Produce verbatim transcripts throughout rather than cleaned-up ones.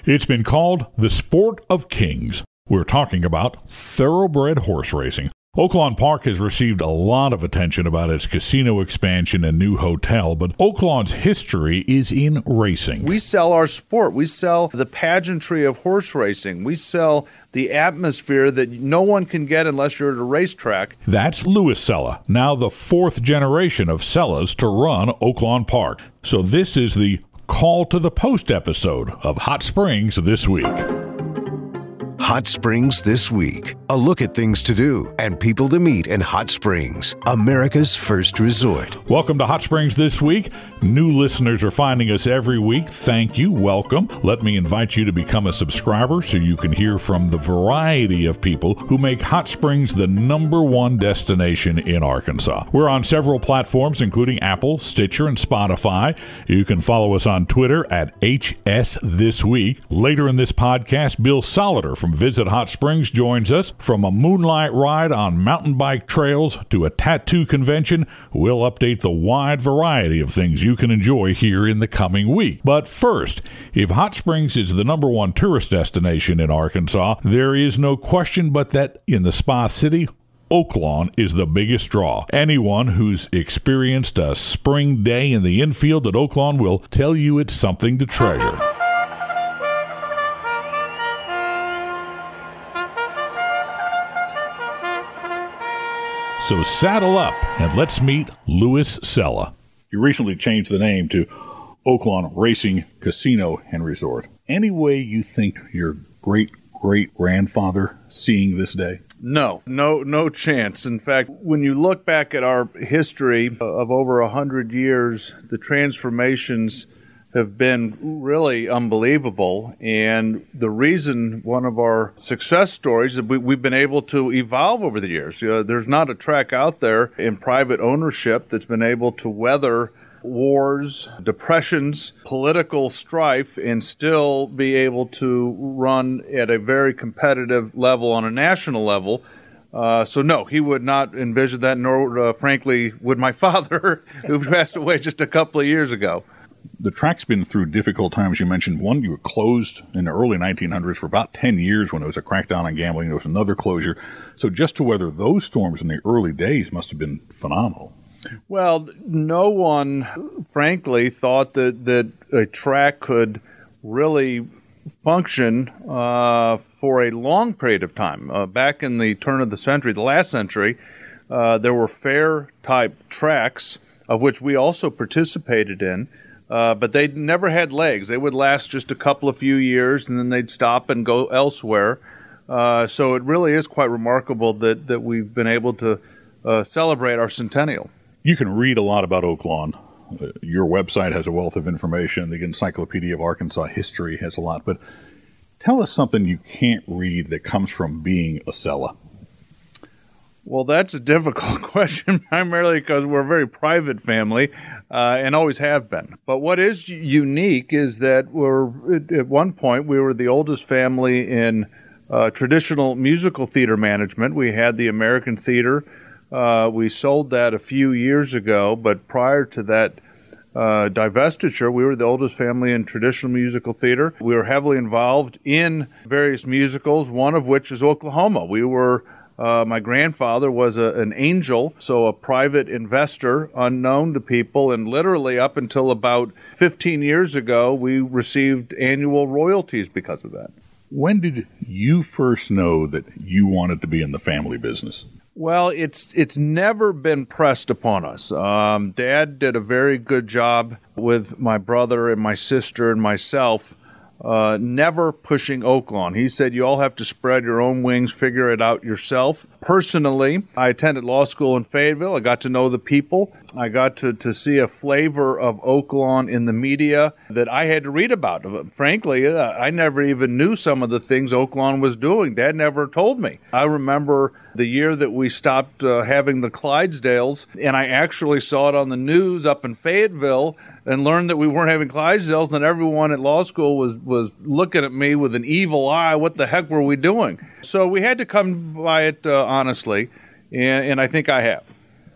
It's been called the sport of kings. We're talking about thoroughbred horse racing. Oaklawn Park has received a lot of attention about its casino expansion and new hotel, but Oaklawn's history is in racing. We sell our sport. We sell the pageantry of horse racing. We sell the atmosphere that no one can get unless you're at a racetrack. That's Louis Sella, now the fourth generation of Sellas to run Oaklawn Park. So this is the Call to the Post episode of Hot Springs This Week. Hot Springs This Week. A look at things to do and people to meet in Hot Springs, America's first resort. Welcome to Hot Springs This Week. New listeners are finding us every week. Thank you. Welcome. Let me invite you to become a subscriber so you can hear from the variety of people who make Hot Springs the number one destination in Arkansas. We're on several platforms, including Apple, Stitcher, and Spotify. You can follow us on Twitter at H S This Week. Later in this podcast, Bill Solider from Visit Hot Springs joins us. From a moonlight ride on mountain bike trails to a tattoo convention, we'll update the wide variety of things you can enjoy here in the coming week. But first, if Hot Springs is the number one tourist destination in Arkansas, there is no question but that in the Spa City, Oaklawn is the biggest draw. Anyone who's experienced a spring day in the infield at Oaklawn will tell you it's something to treasure. So saddle up and let's meet Louis Sella. You recently changed the name to Oaklawn Racing Casino and Resort. Any way you think your great-great-grandfather seeing this day? No, no, no chance. In fact, when you look back at our history of over a hundred years, the transformations have been really unbelievable. And the reason, one of our success stories, that we, we've been able to evolve over the years. You know, there's not a track out there in private ownership that's been able to weather wars, depressions, political strife, and still be able to run at a very competitive level on a national level. Uh, so no, he would not envision that, nor uh, frankly would my father, who passed away just a couple of years ago. The track's been through difficult times. You mentioned one, you were closed in the early nineteen hundreds for about ten years when it was a crackdown on gambling. There was another closure. So just to weather those storms in the early days must have been phenomenal. Well, no one, frankly, thought that, that a track could really function uh, for a long period of time. Uh, back in the turn of the century, the last century, uh, there were fair-type tracks, of which we also participated in. Uh, but they never had legs. They would last just a couple of few years, and then they'd stop and go elsewhere. Uh, so it really is quite remarkable that, that we've been able to uh, celebrate our centennial. You can read a lot about Oaklawn. Uh, your website has a wealth of information. The Encyclopedia of Arkansas History has a lot. But tell us something you can't read that comes from being a Sella. Well, that's a difficult question, primarily because we're a very private family uh, and always have been. But what is unique is that we're at one point we were the oldest family in uh, traditional musical theater management. We had the American Theater. Uh, we sold that a few years ago, but prior to that uh, divestiture, we were the oldest family in traditional musical theater. We were heavily involved in various musicals, one of which is Oklahoma. We were Uh, my grandfather was a, an angel, so a private investor unknown to people, and literally up until about fifteen years ago, we received annual royalties because of that. When did you first know that you wanted to be in the family business? Well, it's it's never been pressed upon us. Um, Dad did a very good job with my brother and my sister and myself, Uh, never pushing Oaklawn. He said, you all have to spread your own wings, figure it out yourself. Personally, I attended law school in Fayetteville. I got to know the people. I got to, to see a flavor of Oaklawn in the media that I had to read about. Frankly, uh, I never even knew some of the things Oaklawn was doing. Dad never told me. I remember the year that we stopped uh, having the Clydesdales, and I actually saw it on the news up in Fayetteville and learned that we weren't having Clydesdales, and everyone at law school was, was looking at me with an evil eye. What the heck were we doing? So we had to come by it uh, honestly, and, and I think I have.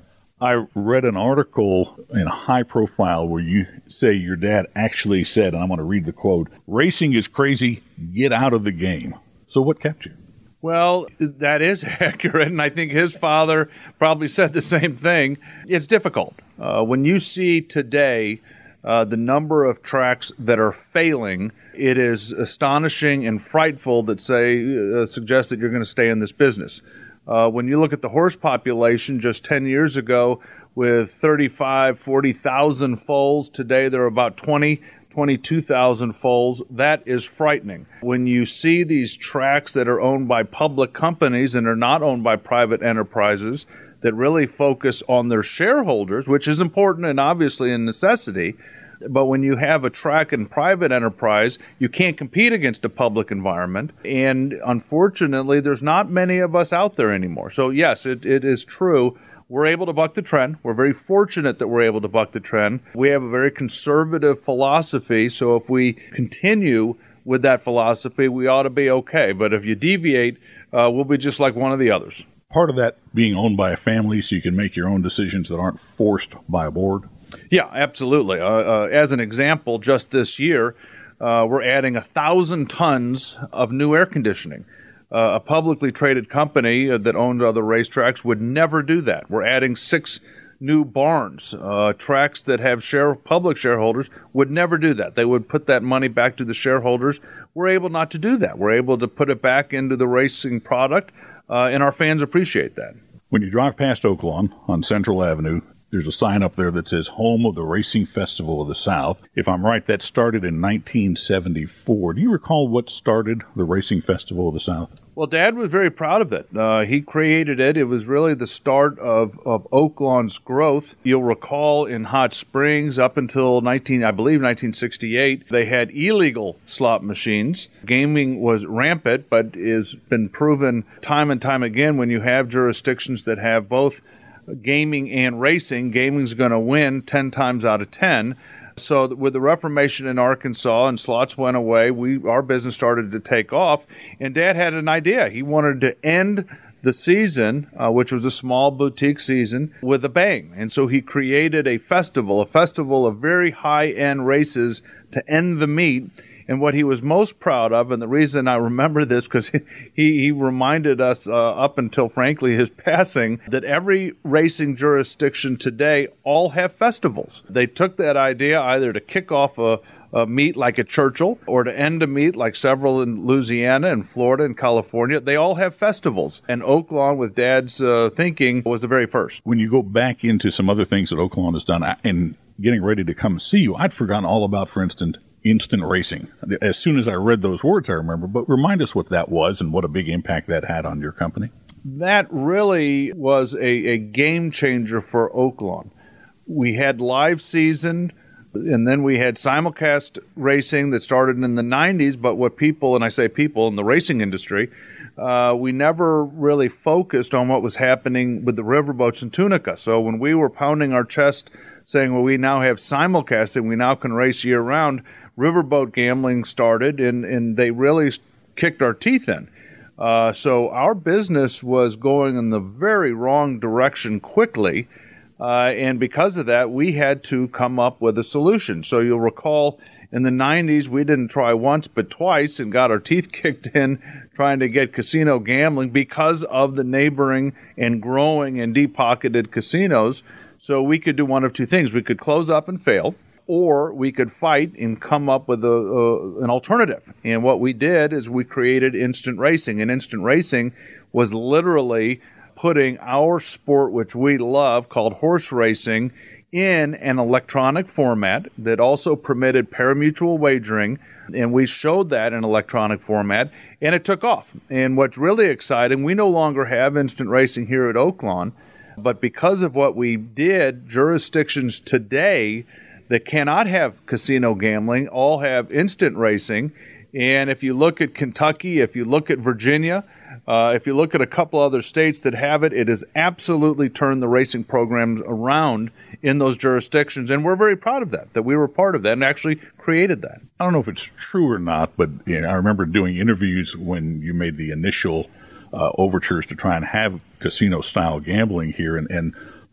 I read an article in High Profile where you say your dad actually said, and I'm going to read the quote, "Racing is crazy, get out of the game." So what kept you? Well, that is accurate, and I think his father probably said the same thing. It's difficult. Uh, when you see today uh, the number of tracks that are failing, it is astonishing and frightful that say uh, suggest that you're going to stay in this business. Uh, when you look at the horse population just ten years ago with thirty-five, forty thousand foals, today there are about twenty, twenty-two thousand foals. That is frightening. When you see these tracks that are owned by public companies and are not owned by private enterprises that really focus on their shareholders, which is important and obviously a necessity, but when you have a track in private enterprise, you can't compete against a public environment. And unfortunately, there's not many of us out there anymore. So yes, it, it is true. We're able to buck the trend. We're very fortunate that we're able to buck the trend. We have a very conservative philosophy. So if we continue with that philosophy, we ought to be okay. But if you deviate, uh, we'll be just like one of the others. Part of that being owned by a family so you can make your own decisions that aren't forced by a board? Yeah, absolutely. Uh, uh, as an example, just this year, uh, we're adding one thousand tons of new air conditioning. Uh, a publicly traded company that owns other racetracks would never do that. We're adding six new barns. Uh, tracks that have share public shareholders would never do that. They would put that money back to the shareholders. We're able not to do that. We're able to put it back into the racing product, uh, and our fans appreciate that. When you drive past Oaklawn on Central Avenue, there's a sign up there that says Home of the Racing Festival of the South. If I'm right, that started in nineteen seventy-four. Do you recall what started the Racing Festival of the South? Well, Dad was very proud of it. Uh, he created it. It was really the start of, of Oaklawn's growth. You'll recall in Hot Springs up until nineteen, I believe nineteen sixty-eight, they had illegal slot machines. Gaming was rampant, but has been proven time and time again when you have jurisdictions that have both gaming and racing, gaming's going to win ten times out of ten. So with the Reformation in Arkansas and slots went away, we our business started to take off, and Dad had an idea. He wanted to end the season, uh, which was a small boutique season, with a bang. And so he created a festival, a festival of very high-end races to end the meet. And what he was most proud of, and the reason I remember this, because he, he reminded us uh, up until, frankly, his passing, that every racing jurisdiction today all have festivals. They took that idea either to kick off a, a meet like at Churchill or to end a meet like several in Louisiana and Florida and California. They all have festivals. And Oaklawn, with Dad's uh, thinking, was the very first. When you go back into some other things that Oaklawn has done and getting ready to come see you, I'd forgotten all about, for instance, instant racing. As soon as I read those words, I remember. But remind us what that was and what a big impact that had on your company. That really was a, a game changer for Oaklawn. We had live season, and then we had simulcast racing that started in the nineties. But what people, and I say people in the racing industry, uh, we never really focused on what was happening with the riverboats in Tunica. So when we were pounding our chest saying, well, we now have simulcasting, we now can race year-round, riverboat gambling started, and, and they really kicked our teeth in. Uh, so our business was going in the very wrong direction quickly, uh, and because of that, we had to come up with a solution. So you'll recall in the nineties, we didn't try once but twice and got our teeth kicked in trying to get casino gambling because of the neighboring and growing and deep-pocketed casinos. So we could do one of two things. We could close up and fail, or we could fight and come up with a, uh, an alternative. And what we did is we created instant racing. And instant racing was literally putting our sport, which we love, called horse racing, in an electronic format that also permitted parimutuel wagering. And we showed that in electronic format, and it took off. And what's really exciting, we no longer have instant racing here at Oaklawn, but because of what we did, jurisdictions today that cannot have casino gambling all have instant racing. And if you look at Kentucky, if you look at Virginia, uh, if you look at a couple other states that have it, it has absolutely turned the racing programs around in those jurisdictions. And we're very proud of that, that we were part of that and actually created that. I don't know if it's true or not, but you know, I remember doing interviews when you made the initial uh, overtures to try and have casino-style gambling here, and, and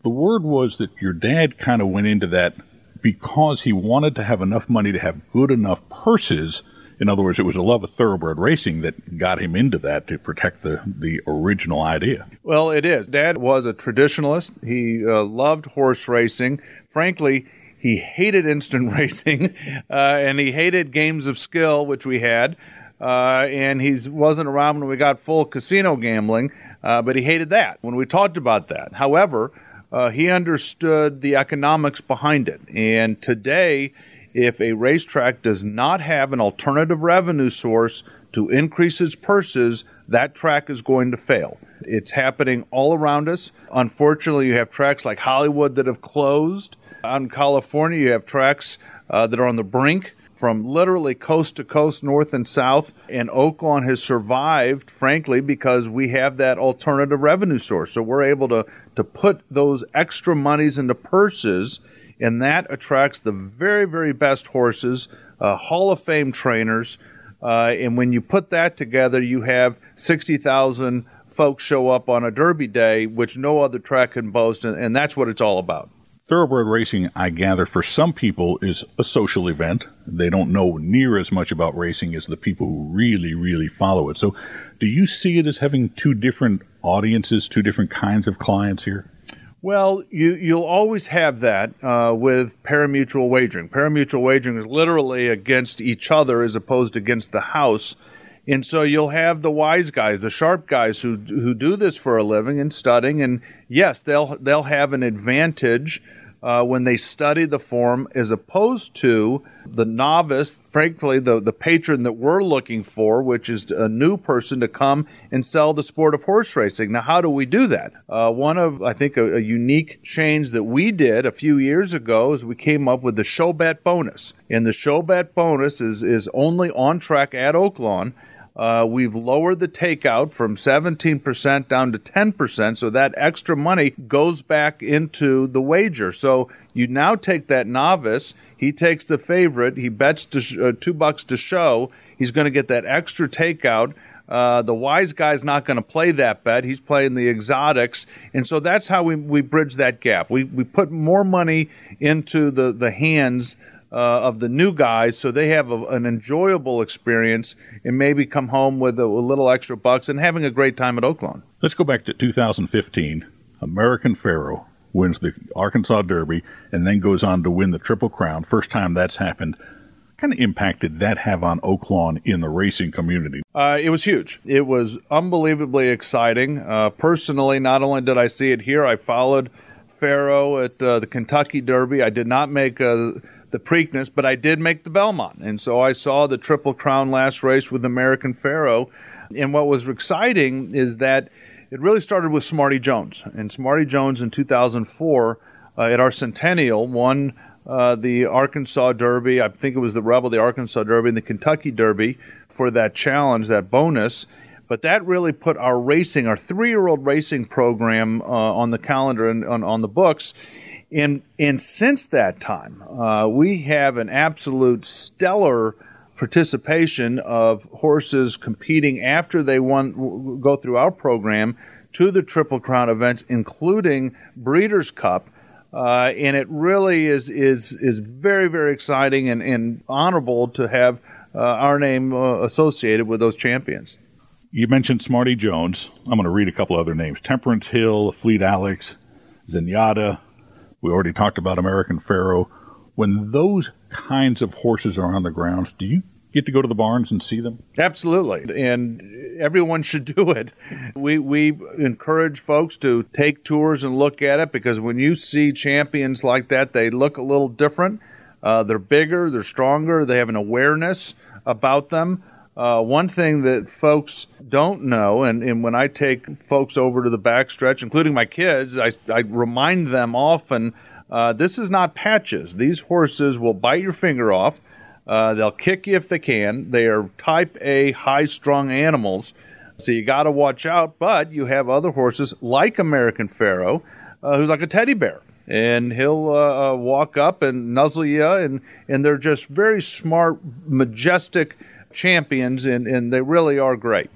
the word was that your dad kind of went into that because he wanted to have enough money to have good enough purses. In other words, it was a love of thoroughbred racing that got him into that to protect the, the original idea. Well, it is. Dad was a traditionalist. He uh, loved horse racing. Frankly, he hated instant racing, uh, and he hated games of skill, which we had. Uh, and he wasn't around when we got full casino gambling, uh, but he hated that when we talked about that. However, uh, he understood the economics behind it. And today, if a racetrack does not have an alternative revenue source to increase its purses, that track is going to fail. It's happening all around us. Unfortunately, you have tracks like Hollywood that have closed. Out in California, you have tracks uh, that are on the brink from literally coast to coast, north and south. And Oaklawn has survived, frankly, because we have that alternative revenue source. So we're able to, to put those extra monies into purses, and that attracts the very, very best horses, uh, Hall of Fame trainers. Uh, and when you put that together, you have sixty thousand folks show up on a Derby day, which no other track can boast, and, and that's what it's all about. Thoroughbred racing, I gather, for some people is a social event. They don't know near as much about racing as the people who really, really follow it. So do you see it as having two different audiences, two different kinds of clients here? Well, you, you'll always have that uh, with parimutuel wagering. Parimutuel wagering is literally against each other as opposed to against the house. And so you'll have the wise guys, the sharp guys who who do this for a living and studying. And yes, they'll they'll have an advantage uh, when they study the form as opposed to the novice, frankly, the, the patron that we're looking for, which is a new person to come and sell the sport of horse racing. Now, how do we do that? Uh, one of, I think, a, a unique change that we did a few years ago is we came up with the show bet bonus. And the show bet bonus is, is only on track at Oaklawn. Uh, we've lowered the takeout from seventeen percent down to ten percent, so that extra money goes back into the wager. So you now take that novice, he takes the favorite, he bets to sh- uh, two bucks to show, he's going to get that extra takeout. Uh, the wise guy's not going to play that bet. He's playing the exotics. And so that's how we, we bridge that gap. We we put more money into the, the hands Uh, of the new guys, so they have a, an enjoyable experience and maybe come home with a, a little extra bucks and having a great time at Oaklawn. Let's go back to two thousand fifteen. American Pharoah wins the Arkansas Derby and then goes on to win the Triple Crown. First time that's happened. What kind of impact did that have on Oaklawn in the racing community? Uh, it was huge. It was unbelievably exciting. Uh, personally, not only did I see it here, I followed Pharoah at uh, the Kentucky Derby. I did not make a the Preakness, but I did make the Belmont. And so I saw the Triple Crown last race with American Pharoah. And what was exciting is that it really started with Smarty Jones. And Smarty Jones in two thousand four uh, at our Centennial won uh, the Arkansas Derby. I think it was the Rebel, the Arkansas Derby, and the Kentucky Derby for that challenge, that bonus. But that really put our racing, our three-year-old racing program uh, on the calendar and on, on the books. And, and since that time, uh, we have an absolute stellar participation of horses competing after they won, go through our program to the Triple Crown events, including Breeders' Cup. Uh, and it really is is is very, very exciting and, and honorable to have uh, our name uh, associated with those champions. You mentioned Smarty Jones. I'm going to read a couple other names. Temperance Hill, Fleet Alex, Zenyatta. We already talked about American Pharoah. When those kinds of horses are on the grounds, do you get to go to the barns and see them? Absolutely, and everyone should do it. We we encourage folks to take tours and look at it, because when you see champions like that, they look a little different. Uh, they're bigger, they're stronger, they have an awareness about them. Uh, one thing that folks don't know, and, and when I take folks over to the backstretch, including my kids, I, I remind them often, uh, this is not patches. These horses will bite your finger off. Uh, they'll kick you if they can. They are type A, high-strung animals, so you got to watch out. But you have other horses like American Pharoah, uh, who's like a teddy bear. And he'll uh, walk up and nuzzle you, and, and they're just very smart, majestic champions, and, and they really are great.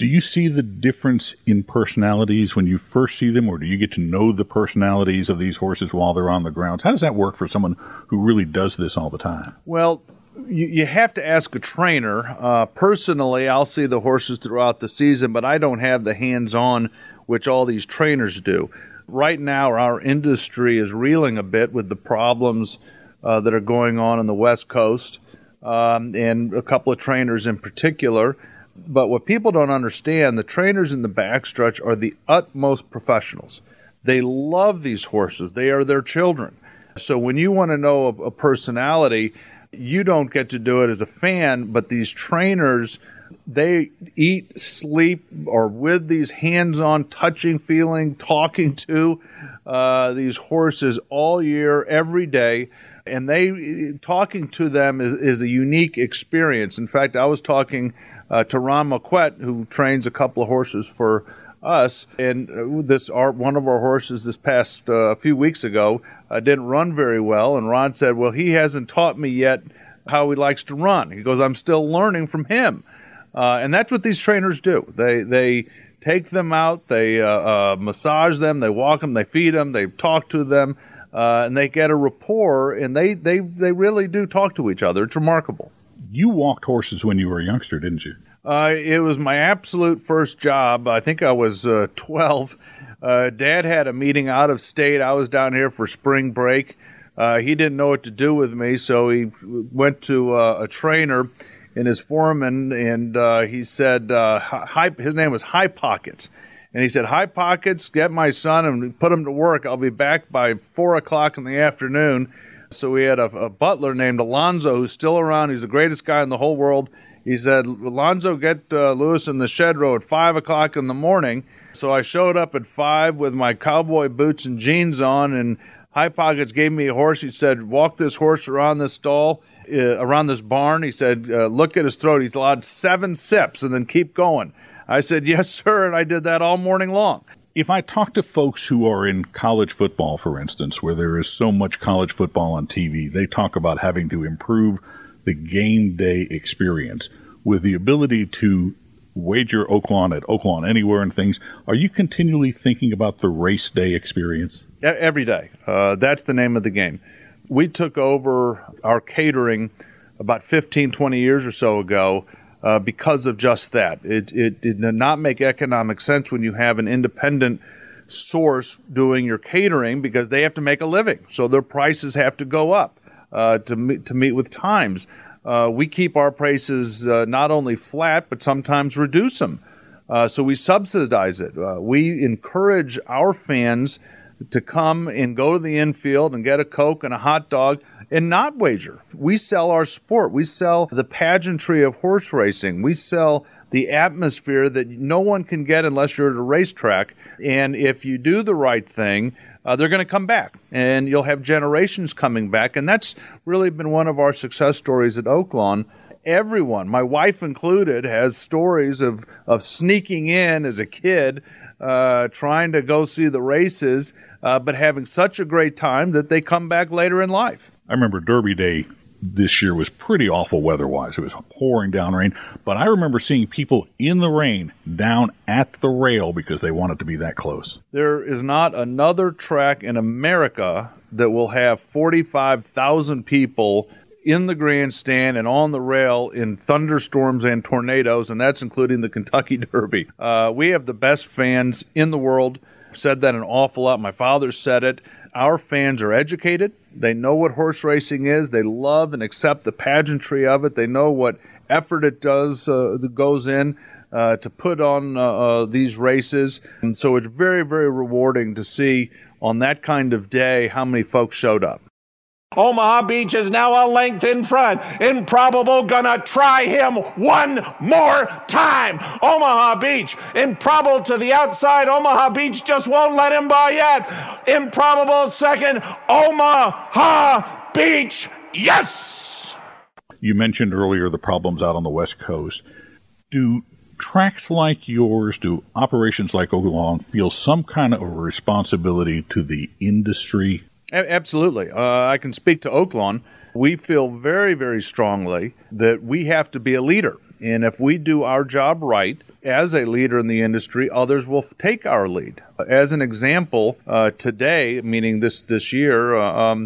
Do you see the difference in personalities when you first see them, or do you get to know the personalities of these horses while they're on the grounds? How does that work for someone who really does this all the time? Well, you, you have to ask a trainer. Uh, personally, I'll see the horses throughout the season, but I don't have the hands-on which all these trainers do. Right now, our industry is reeling a bit with the problems uh, that are going on in the West Coast, um, and a couple of trainers in particular. But what people don't understand, the trainers in the backstretch are the utmost professionals. They love these horses. They are their children. So when you want to know a, a personality, you don't get to do it as a fan, but these trainers, they eat, sleep, or with these hands-on, touching, feeling, talking to uh, these horses all year, every day. And they talking to them is, is a unique experience. In fact, I was talking uh, to Ron Marquette, who trains a couple of horses for us, and this our, one of our horses this past uh, few weeks ago uh, didn't run very well, and Ron said, well, he hasn't taught me yet how he likes to run. He goes, I'm still learning from him. Uh, and that's what these trainers do. They they take them out, they uh, uh, massage them, they walk them, they feed them, they talk to them, uh, and they get a rapport, and they, they, they really do talk to each other. It's remarkable. You walked horses when you were a youngster, didn't you? Uh, it was my absolute first job. I think I was uh, twelve. Uh, Dad had a meeting out of state. I was down here for spring break. Uh, he didn't know what to do with me, so he went to uh, a trainer in his foreman, and uh, he said, uh, high, his name was High Pockets. And he said, High Pockets, get my son and put him to work. I'll be back by four o'clock in the afternoon. So we had a, a butler named Alonzo who's still around. He's the greatest guy in the whole world. He said, Alonzo, get uh, Lewis in the shed row at five o'clock in the morning. So I showed up at five with my cowboy boots and jeans on, and High Pockets gave me a horse. He said, walk this horse around this stall, uh, around this barn. He said, uh, look at his throat. He's allowed seven sips and then keep going. I said, yes, sir, and I did that all morning long. If I talk to folks who are in college football, for instance, where there is so much college football on T V, they talk about having to improve the game day experience with the ability to wager Oaklawn at Oaklawn Anywhere and things. Are you continually thinking about the race day experience? Every day. Uh, that's the name of the game. We took over our catering about fifteen, twenty years or so ago uh, because of just that. It, it did not make economic sense when you have an independent source doing your catering because they have to make a living. So their prices have to go up uh, to, meet, to meet with times. Uh, we keep our prices uh, not only flat, but sometimes reduce them. Uh, so we subsidize it. Uh, we encourage our fans to come and go to the infield and get a Coke and a hot dog and not wager. We sell our sport. We sell the pageantry of horse racing. We sell the atmosphere that no one can get unless you're at a racetrack. And if you do the right thing, uh, they're going to come back, and you'll have generations coming back. And that's really been one of our success stories at Oaklawn. Everyone, my wife included, has stories of, of sneaking in as a kid, uh, trying to go see the races, uh, but having such a great time that they come back later in life. I remember Derby Day this year was pretty awful weather-wise. It was pouring down rain, but I remember seeing people in the rain down at the rail because they wanted to be that close. There is not another track in America that will have forty-five thousand people in the grandstand and on the rail in thunderstorms and tornadoes, and that's including the Kentucky Derby. Uh, we have the best fans in the world. I've said that an awful lot. My father said it. Our fans are educated. They know what horse racing is. They love and accept the pageantry of it. They know what effort it does uh, that goes in uh, to put on uh, uh, these races. And so it's very, very rewarding to see on that kind of day how many folks showed up. Omaha Beach is now a length in front. Improbable gonna try him one more time. Omaha Beach. Improbable to the outside. Omaha Beach just won't let him by yet. Improbable second. Omaha Beach. Yes! You mentioned earlier the problems out on the West Coast. Do tracks like yours, do operations like Oaklawn feel some kind of a responsibility to the industry? Absolutely. Uh, I can speak to Oaklawn. We feel very, very strongly that we have to be a leader. And if we do our job right, as a leader in the industry, others will take our lead. As an example, uh, today, meaning this, this year, uh, um,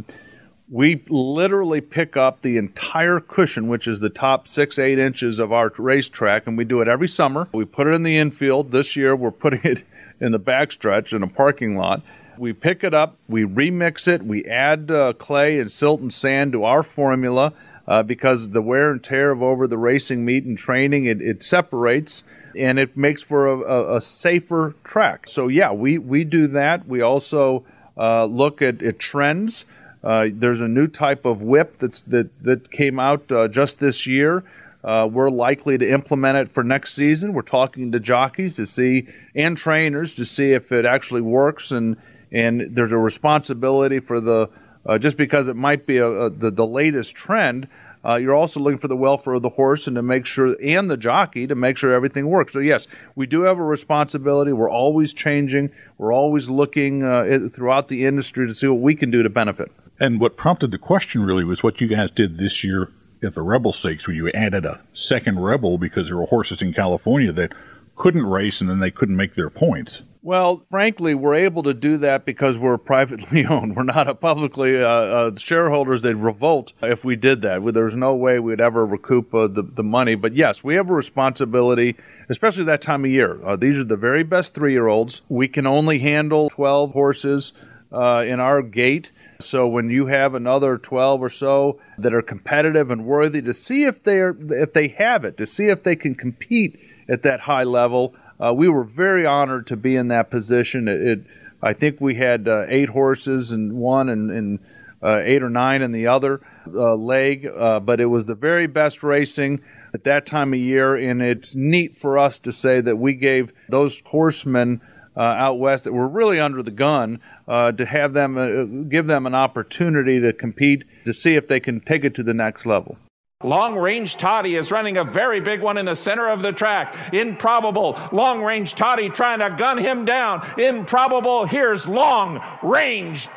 we literally pick up the entire cushion, which is the top six, eight inches of our racetrack, and we do it every summer. We put it in the infield. This year, we're putting it in the backstretch in a parking lot. We pick it up, we remix it, we add uh, clay and silt and sand to our formula uh, because the wear and tear of over the racing meet and training, it, it separates, and it makes for a, a, a safer track. So, yeah, we, we do that. We also uh, look at, at trends. Uh, there's a new type of whip that's, that, that came out uh, just this year. Uh, we're likely to implement it for next season. We're talking to jockeys to see, and trainers to see if it actually works, and and there's a responsibility for the, uh, just because it might be a, a, the, the latest trend, uh, you're also looking for the welfare of the horse and to make sure, and the jockey, to make sure everything works. So yes, we do have a responsibility. We're always changing. We're always looking uh, throughout the industry to see what we can do to benefit. And what prompted the question really was what you guys did this year at the Rebel Stakes, where you added a second Rebel because there were horses in California that couldn't race and then they couldn't make their points. Well, frankly, we're able to do that because we're privately owned. We're not a publicly uh, uh, shareholders. They'd revolt if we did that. There's no way we'd ever recoup uh, the, the money. But yes, we have a responsibility, especially that time of year. Uh, these are the very best three-year-olds. We can only handle twelve horses uh, in our gate. So when you have another twelve or so that are competitive and worthy, to see if they're if they have it, to see if they can compete at that high level, uh, we were very honored to be in that position. It, it I think we had uh, eight horses in one and, and uh, eight or nine in the other uh, leg, uh, but it was the very best racing at that time of year, and it's neat for us to say that we gave those horsemen Uh, out west that were really under the gun, uh, to have them, uh, give them an opportunity to compete, to see if they can take it to the next level. Long Range Toddy is running a very big one in the center of the track. Improbable. Long Range Toddy trying to gun him down. Improbable. Here's Long Range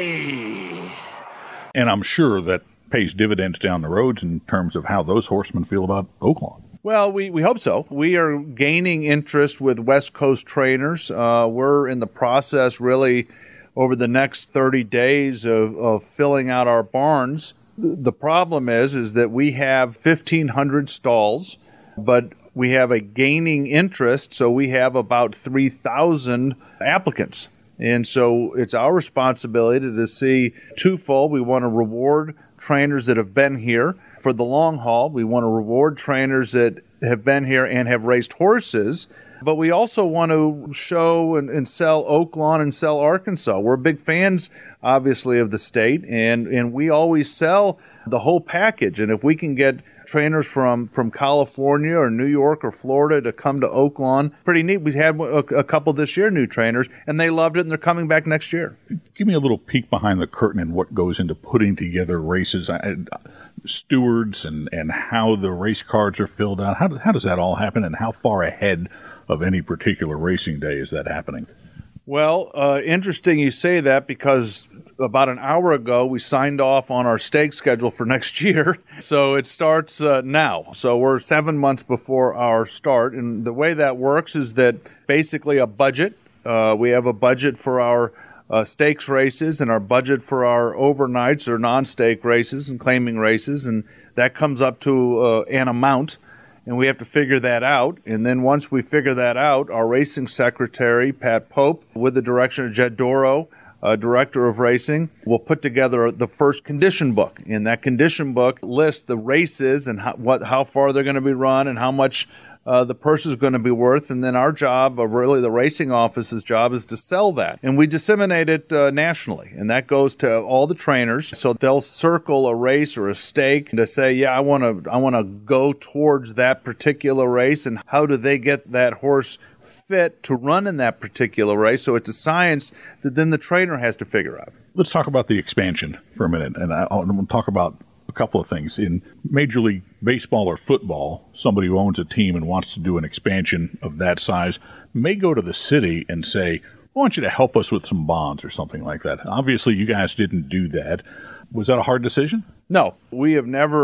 Toddy. And I'm sure that pays dividends down the road in terms of how those horsemen feel about Oaklawn. Well, we, we hope so. We are gaining interest with West Coast trainers. Uh, we're in the process really over the next thirty days of, of filling out our barns. The problem is, is that we have fifteen hundred stalls, but we have a gaining interest, so we have about three thousand applicants. And so it's our responsibility to see twofold. We want to reward trainers that have been here for the long haul. We want to reward trainers that have been here and have raced horses, but we also want to show and, and sell Oaklawn and sell Arkansas. We're big fans, obviously, of the state, and, and we always sell the whole package. And if we can get trainers from, from California or New York or Florida to come to Oaklawn, pretty neat. We had a, a couple this year, new trainers, and they loved it, and they're coming back next year. Give me a little peek behind the curtain and what goes into putting together races, I, stewards, and, and how the race cards are filled out. How, how does that all happen, and how far ahead of any particular racing day is that happening? Well, uh, interesting you say that, because about an hour ago we signed off on our stake schedule for next year. So it starts uh, now. So we're seven months before our start. And the way that works is that basically a budget. Uh, we have a budget for our uh, stakes races and our budget for our overnights or non-stake races and claiming races. And that comes up to uh, an amount. And we have to figure that out. And then once we figure that out, our racing secretary, Pat Pope, with the direction of Jed Doro, uh, director of racing, will put together the first condition book. And that condition book lists the races and how, what, how far they're going to be run and how much uh, the purse is going to be worth. And then our job, uh, really the racing office's job, is to sell that. And we disseminate it uh, nationally. And that goes to all the trainers. So they'll circle a race or a stake to say, yeah, I want to I want to go towards that particular race. And how do they get that horse fit to run in that particular race? So it's a science that then the trainer has to figure out. Let's talk about the expansion for a minute. And I want to talk about a couple of things. In Major League Baseball or football, somebody who owns a team and wants to do an expansion of that size may go to the city and say, I want you to help us with some bonds or something like that. Obviously, you guys didn't do that. Was that a hard decision? No. We have never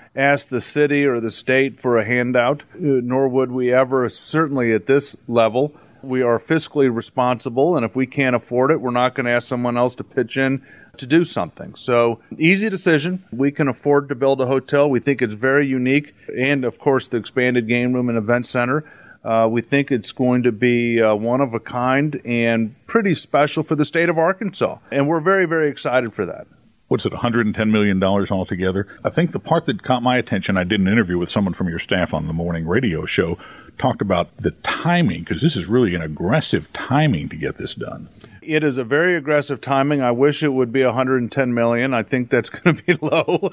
ask the city or the state for a handout, nor would we ever, certainly at this level. We are fiscally responsible, and if we can't afford it, we're not going to ask someone else to pitch in to do something. So, easy decision. We can afford to build a hotel. We think it's very unique. And, of course, the expanded game room and event center. Uh, we think it's going to be uh, one of a kind and pretty special for the state of Arkansas. And we're very, very excited for that. What's it, one hundred ten million dollars altogether? I think the part that caught my attention, I did an interview with someone from your staff on the morning radio show, talked about the timing, because this is really an aggressive timing to get this done. It is a very aggressive timing. I wish it would be one hundred ten million dollars. I think that's going to be low.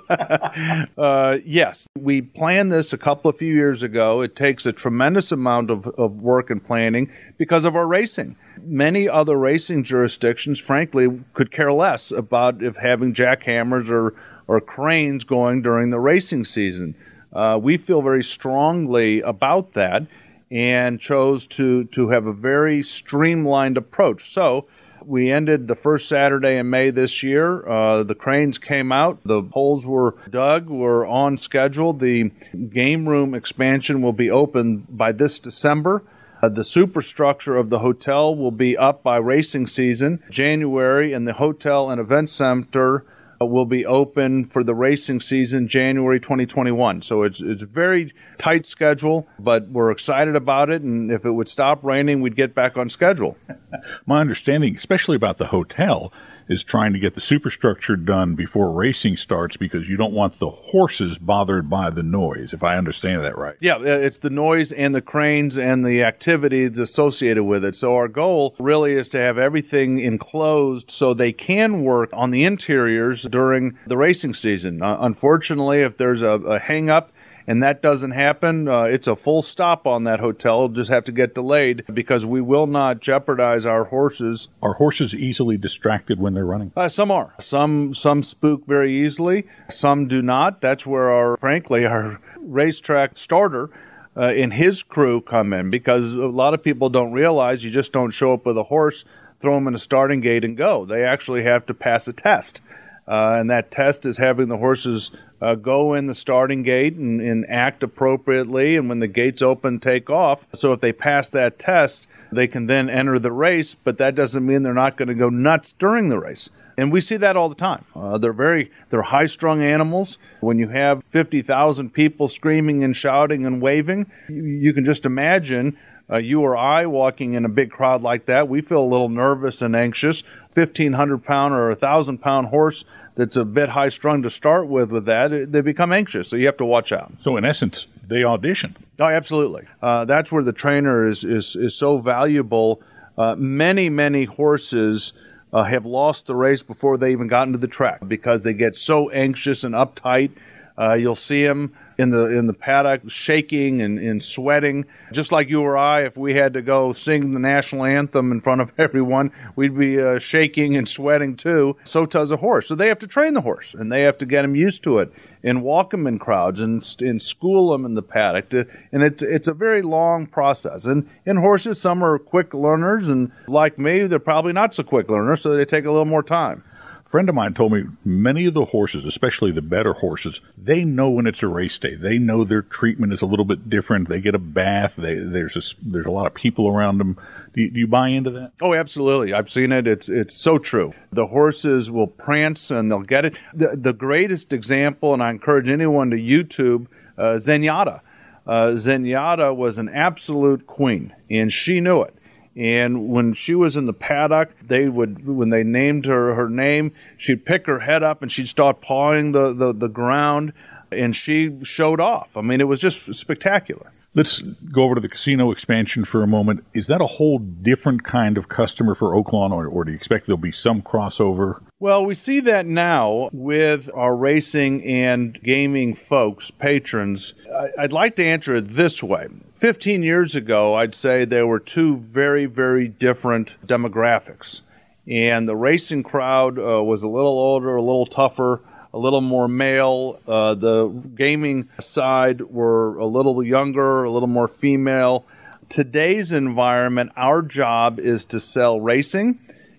uh, yes, we planned this a couple of few years ago. It takes a tremendous amount of, of work and planning because of our racing. Many other racing jurisdictions, frankly, could care less about if having jackhammers or, or cranes going during the racing season. Uh, we feel very strongly about that and chose to, to have a very streamlined approach. So we ended the first Saturday in May this year. Uh, the cranes came out. The holes were dug. We're on schedule. The game room expansion will be open by this December. Uh, the superstructure of the hotel will be up by racing season, January, and the hotel and event center uh, will be open for the racing season, January twenty twenty-one. So it's it's a very tight schedule, but we're excited about it, and if it would stop raining, we'd get back on schedule. My understanding, especially about the hotel, is trying to get the superstructure done before racing starts because you don't want the horses bothered by the noise, if I understand that right. Yeah, it's the noise and the cranes and the activities associated with it. So our goal really is to have everything enclosed so they can work on the interiors during the racing season. Uh, unfortunately, if there's a, a hang-up and that doesn't happen, uh, it's a full stop on that hotel. It'll just have to get delayed because we will not jeopardize our horses. Are horses easily distracted when they're running? Uh, some are. Some some spook very easily. Some do not. That's where our, frankly, our racetrack starter uh, and his crew come in, because a lot of people don't realize you just don't show up with a horse, throw them in a starting gate and go. They actually have to pass a test. Uh, and that test is having the horses uh, go in the starting gate and, and act appropriately, and when the gates open, take off. So if they pass that test, they can then enter the race, but that doesn't mean they're not going to go nuts during the race. And we see that all the time. Uh, they're very, they're high-strung animals. When you have fifty thousand people screaming and shouting and waving, you, you can just imagine Uh, you or I walking in a big crowd like that, we feel a little nervous and anxious. fifteen hundred pound or a one thousand pound horse that's a bit high strung to start with, with that, they become anxious. So you have to watch out. So in essence, they audition. Oh, absolutely. Uh, that's where the trainer is, is, is so valuable. Uh, many, many horses uh, have lost the race before they even got into the track because they get so anxious and uptight. Uh, you'll see them in the in the paddock shaking and, and sweating, just like you or I. If we had to go sing the national anthem in front of everyone, we'd be uh, shaking and sweating too. So does a horse. So they have to train the horse, and they have to get him used to it, and walk him in crowds, and and school him in the paddock. To, and it's it's a very long process. And in horses, some are quick learners, and like me, they're probably not so quick learners, so they take a little more time. A friend of mine told me many of the horses, especially the better horses, they know when it's a race day. They know their treatment is a little bit different. They get a bath. They, there's a, there's a lot of people around them. Do you, do you buy into that? Oh, absolutely. I've seen it. It's it's so true. The horses will prance and they'll get it. The, the greatest example, and I encourage anyone to YouTube, uh, Zenyatta. Uh, Zenyatta was an absolute queen, and she knew it. And when she was in the paddock, they would, when they named her her name, she'd pick her head up and she'd start pawing the, the, the ground, and she showed off. I mean, it was just spectacular. Let's go over to the casino expansion for a moment. Is that a whole different kind of customer for Oaklawn, or, or do you expect there'll be some crossover? Well, we see that now with our racing and gaming folks, patrons. I'd like to answer it this way. Fifteen years ago, I'd say there were two very, very different demographics. And the racing crowd uh, was a little older, a little tougher, a little more male. Uh, the gaming side were a little younger, a little more female. Today's environment, our job is to sell racing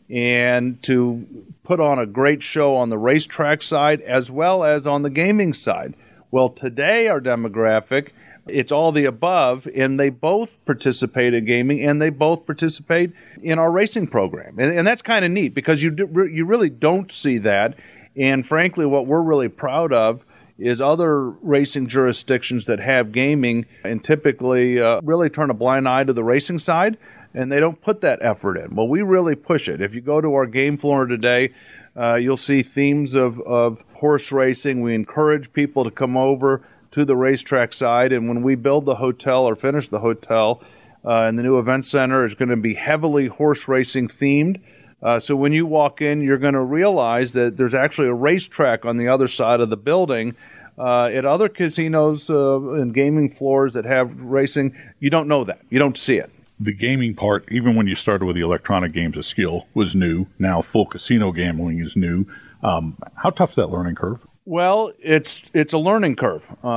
and to put on a great show on the racetrack side as well as on the gaming side. Well, today our demographic, it's all the above, and they both participate in gaming, and they both participate in our racing program. And, and that's kind of neat because you do, you really don't see that. And frankly, what we're really proud of is other racing jurisdictions that have gaming and typically uh, really turn a blind eye to the racing side, and they don't put that effort in. Well, we really push it. If you go to our game floor today, uh, you'll see themes of, of horse racing. We encourage people to come over to the racetrack side, and when we build the hotel or finish the hotel, uh, and the new event center is going to be heavily horse racing themed. Uh, so when you walk in, you're going to realize that there's actually a racetrack on the other side of the building. Uh, at other casinos uh, and gaming floors that have racing, you don't know that. You don't see it. The gaming part, even when you started with the electronic games of skill, was new. Now full casino gambling is new. Um, how tough is that learning curve? Well, it's it's a learning curve. Uh,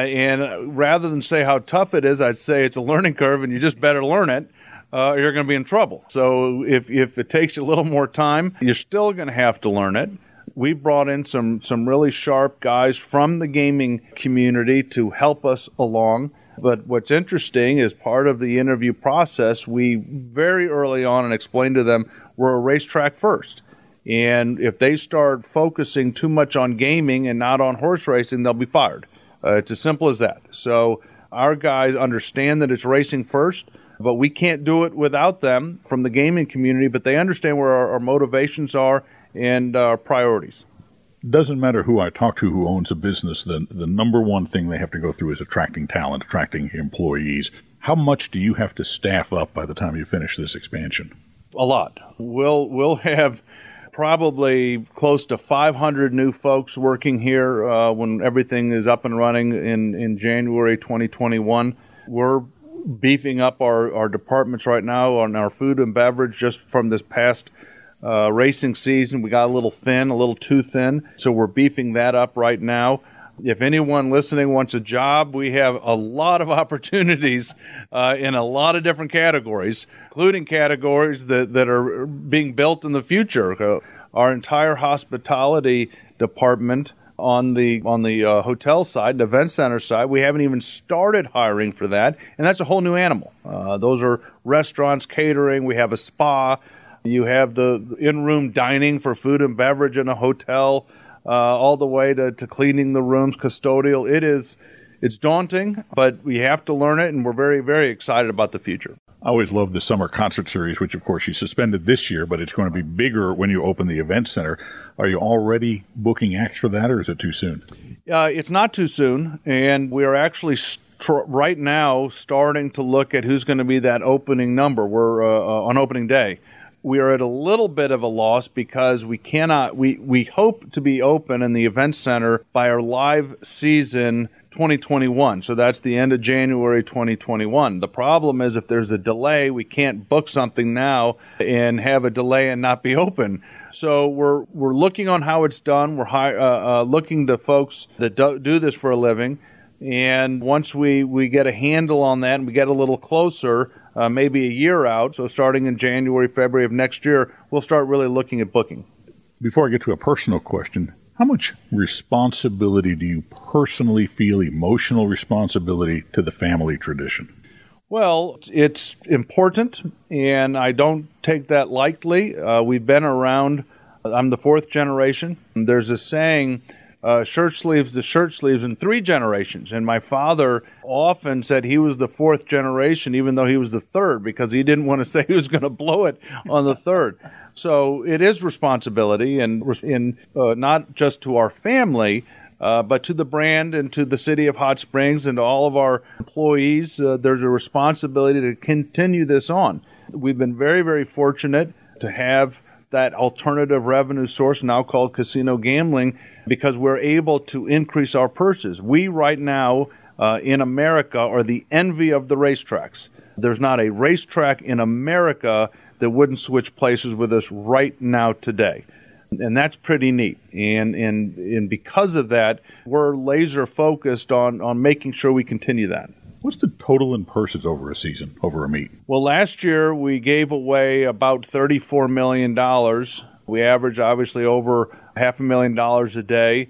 and rather than say how tough it is, I'd say it's a learning curve, and you just better learn it. Uh, you're going to be in trouble. So if, if it takes you a little more time, you're still going to have to learn it. We brought in some, some really sharp guys from the gaming community to help us along. But what's interesting is part of the interview process, we very early on and explained to them we're a racetrack first. And if they start focusing too much on gaming and not on horse racing, they'll be fired. Uh, it's as simple as that. So our guys understand that it's racing first, but we can't do it without them from the gaming community, but they understand where our, our motivations are and our priorities. Doesn't matter who I talk to who owns a business, the, the number one thing they have to go through is attracting talent, attracting employees. How much do you have to staff up by the time you finish this expansion? A lot. We'll, we'll have probably close to five hundred new folks working here uh, when everything is up and running in, in January twenty twenty-one. We're beefing up our, our departments right now on our food and beverage just from this past uh, racing season. We got a little thin, a little too thin, so we're beefing that up right now. If anyone listening wants a job, we have a lot of opportunities uh, in a lot of different categories, including categories that, that are being built in the future. Uh, our entire hospitality department on the on the uh, hotel side, the event center side, we haven't even started hiring for that, and that's a whole new animal. Uh, those are restaurants, catering. We have a spa. You have the in-room dining for food and beverage in a hotel. Uh, all the way to, to cleaning the rooms, custodial. It is, it's daunting, but we have to learn it, and we're very, very excited about the future. I always love the summer concert series, which of course you suspended this year, but it's going to be bigger when you open the event center. Are you already booking acts for that, or is it too soon? Uh, it's not too soon, and we are actually st- right now starting to look at who's going to be that opening number. We're uh, uh, on opening day. We are at a little bit of a loss because we cannot, we, we hope to be open in the event center by our live season twenty twenty-one. So that's the end of January twenty twenty-one. The problem is if there's a delay, we can't book something now and have a delay and not be open. So we're we're looking on how it's done. We're high, uh, uh, looking to folks that do, do this for a living. And once we, we get a handle on that and we get a little closer, uh, maybe a year out, so starting in January, February of next year, we'll start really looking at booking. Before I get to a personal question, how much responsibility do you personally feel, emotional responsibility, to the family tradition? Well, it's important, and I don't take that lightly. Uh, we've been around. I'm the fourth generation. There's a saying, Uh, shirt sleeves to shirt sleeves in three generations. And my father often said he was the fourth generation, even though he was the third, because he didn't want to say he was going to blow it on the third. So it is responsibility, and in uh, not just to our family, uh, but to the brand and to the city of Hot Springs and to all of our employees. Uh, there's a responsibility to continue this on. We've been very, very fortunate to have that alternative revenue source, now called casino gambling, because we're able to increase our purses. We right now uh, in America are the envy of the racetracks. There's not a racetrack in America that wouldn't switch places with us right now today. And that's pretty neat. And and, and because of that, we're laser focused on, on making sure we continue that. What's the total in purses over a season, over a meet? Well, last year we gave away about thirty-four million dollars. We average obviously over half a million dollars a day.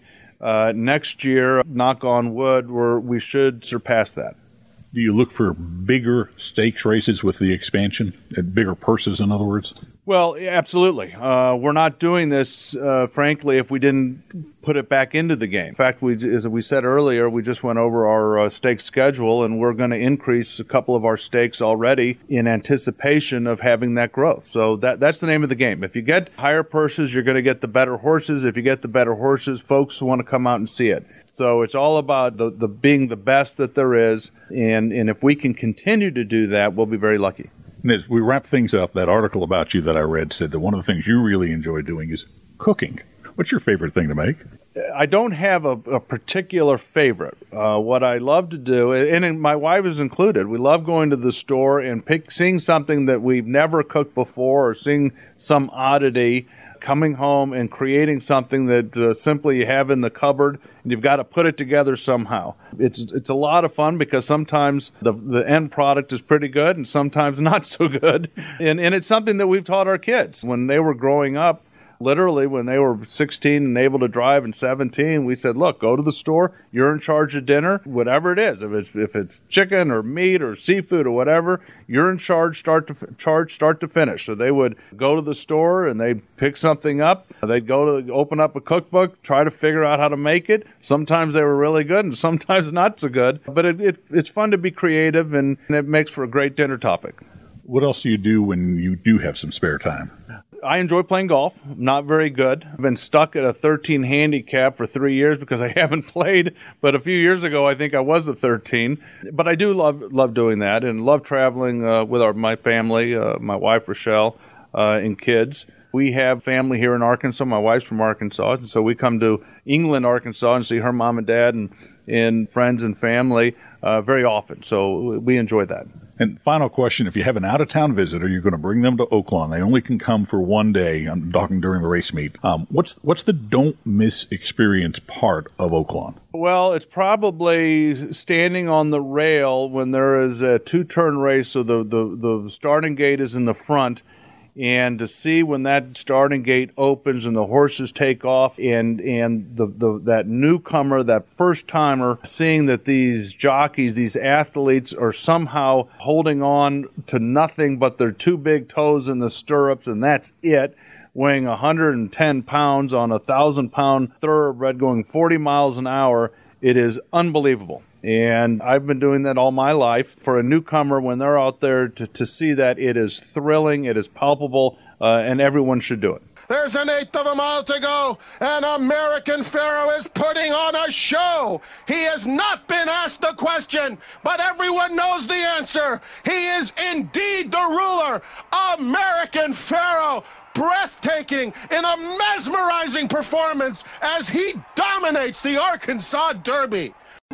Uh, next year, knock on wood, we're, we should surpass that. Do you look for bigger stakes races with the expansion, uh, bigger purses, in other words? Well, absolutely. Uh, we're not doing this, uh, frankly, if we didn't put it back into the game. In fact, we, as we said earlier, we just went over our uh, stake schedule, and we're going to increase a couple of our stakes already in anticipation of having that growth. So that that's the name of the game. If you get higher purses, you're going to get the better horses. If you get the better horses, folks want to come out and see it. So it's all about the, the being the best that there is, and, and if we can continue to do that, we'll be very lucky. And as we wrap things up, that article about you that I read said that one of the things you really enjoy doing is cooking. What's your favorite thing to make? I don't have a, a particular favorite. Uh, what I love to do, and, and my wife is included, we love going to the store and pick, seeing something that we've never cooked before, or seeing some oddity, coming home and creating something that uh, simply you have in the cupboard, and you've got to put it together somehow. It's it's a lot of fun because sometimes the the end product is pretty good and sometimes not so good. And and it's something that we've taught our kids. When they were growing up, literally when they were sixteen and able to drive and seventeen, we said, look, go to the store, you're in charge of dinner, whatever it is. If it's if it's chicken or meat or seafood or whatever, you're in charge start to charge start to finish. So they would go to the store and they'd pick something up. They'd go to open up a cookbook, try to figure out how to make it. Sometimes they were really good and sometimes not so good. But it, it it's fun to be creative, and, and it makes for a great dinner topic. What else do you do when you do have some spare time? I enjoy playing golf. I'm not very good. I've been stuck at a thirteen handicap for three years because I haven't played. But a few years ago, I think I was a thirteen. But I do love love doing that and love traveling uh, with our my family, uh, my wife, Rochelle, uh, and kids. We have family here in Arkansas. My wife's from Arkansas, and so we come to England, Arkansas, and see her mom and dad and, and friends and family uh, very often. So we enjoy that. And final question, if you have an out-of-town visitor, you're going to bring them to Oaklawn. They only can come for one day. I'm talking during the race meet. Um, what's what's the don't-miss experience part of Oaklawn? Well, it's probably standing on the rail when there is a two-turn race, so the, the, the starting gate is in the front, and to see when that starting gate opens and the horses take off, and and the, the that newcomer, that first timer, seeing that these jockeys, these athletes are somehow holding on to nothing but their two big toes in the stirrups, and that's it, weighing one hundred ten pounds on a one thousand pound thoroughbred going forty miles an hour. It is unbelievable. And I've been doing that all my life. For a newcomer, when they're out there to, to see that, it is thrilling, it is palpable, uh, and everyone should do it. There's an eighth of a mile to go, and American Pharoah is putting on a show. He has not been asked the question, but everyone knows the answer. He is indeed the ruler. American Pharoah, breathtaking in a mesmerizing performance as he dominates the Arkansas Derby.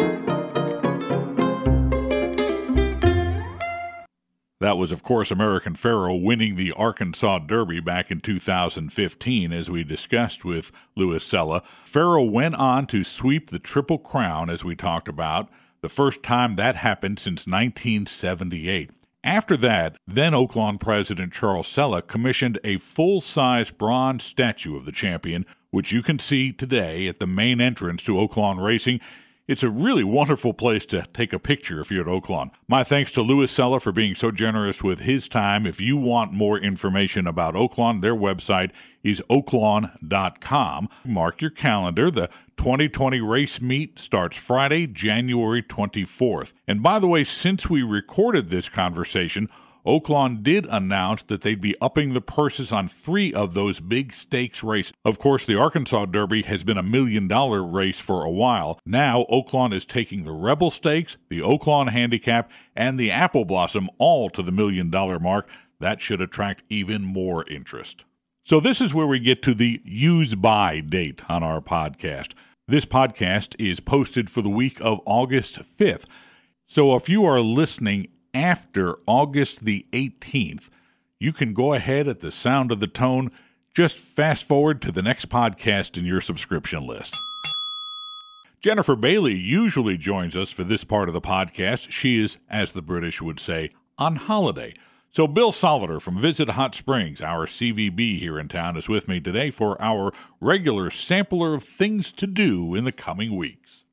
That was, of course, American Pharoah winning the Arkansas Derby back in two thousand fifteen, as we discussed with Louis Sella. Pharoah went on to sweep the Triple Crown, as we talked about, the first time that happened since nineteen seventy-eight. After that, then Oaklawn President Charles Sella commissioned a full-size bronze statue of the champion, which you can see today at the main entrance to Oaklawn Racing. It's a really wonderful place to take a picture if you're at Oaklawn. My thanks to Louis Sella for being so generous with his time. If you want more information about Oaklawn, their website is oaklawn dot com. Mark your calendar. The twenty twenty race meet starts Friday, January twenty-fourth. And by the way, since we recorded this conversation, Oaklawn did announce that they'd be upping the purses on three of those big stakes races. Of course, the Arkansas Derby has been a million-dollar race for a while. Now, Oaklawn is taking the Rebel Stakes, the Oaklawn Handicap, and the Apple Blossom all to the million-dollar mark. That should attract even more interest. So this is where we get to the use-by date on our podcast. This podcast is posted for the week of August fifth. So if you are listening after August the eighteenth, you can go ahead at the sound of the tone, just fast forward to the next podcast in your subscription list. Jennifer Bailey usually joins us for this part of the podcast. She is, as the British would say, on holiday. So Bill Solider from Visit Hot Springs, our C V B here in town, is with me today for our regular sampler of things to do in the coming weeks.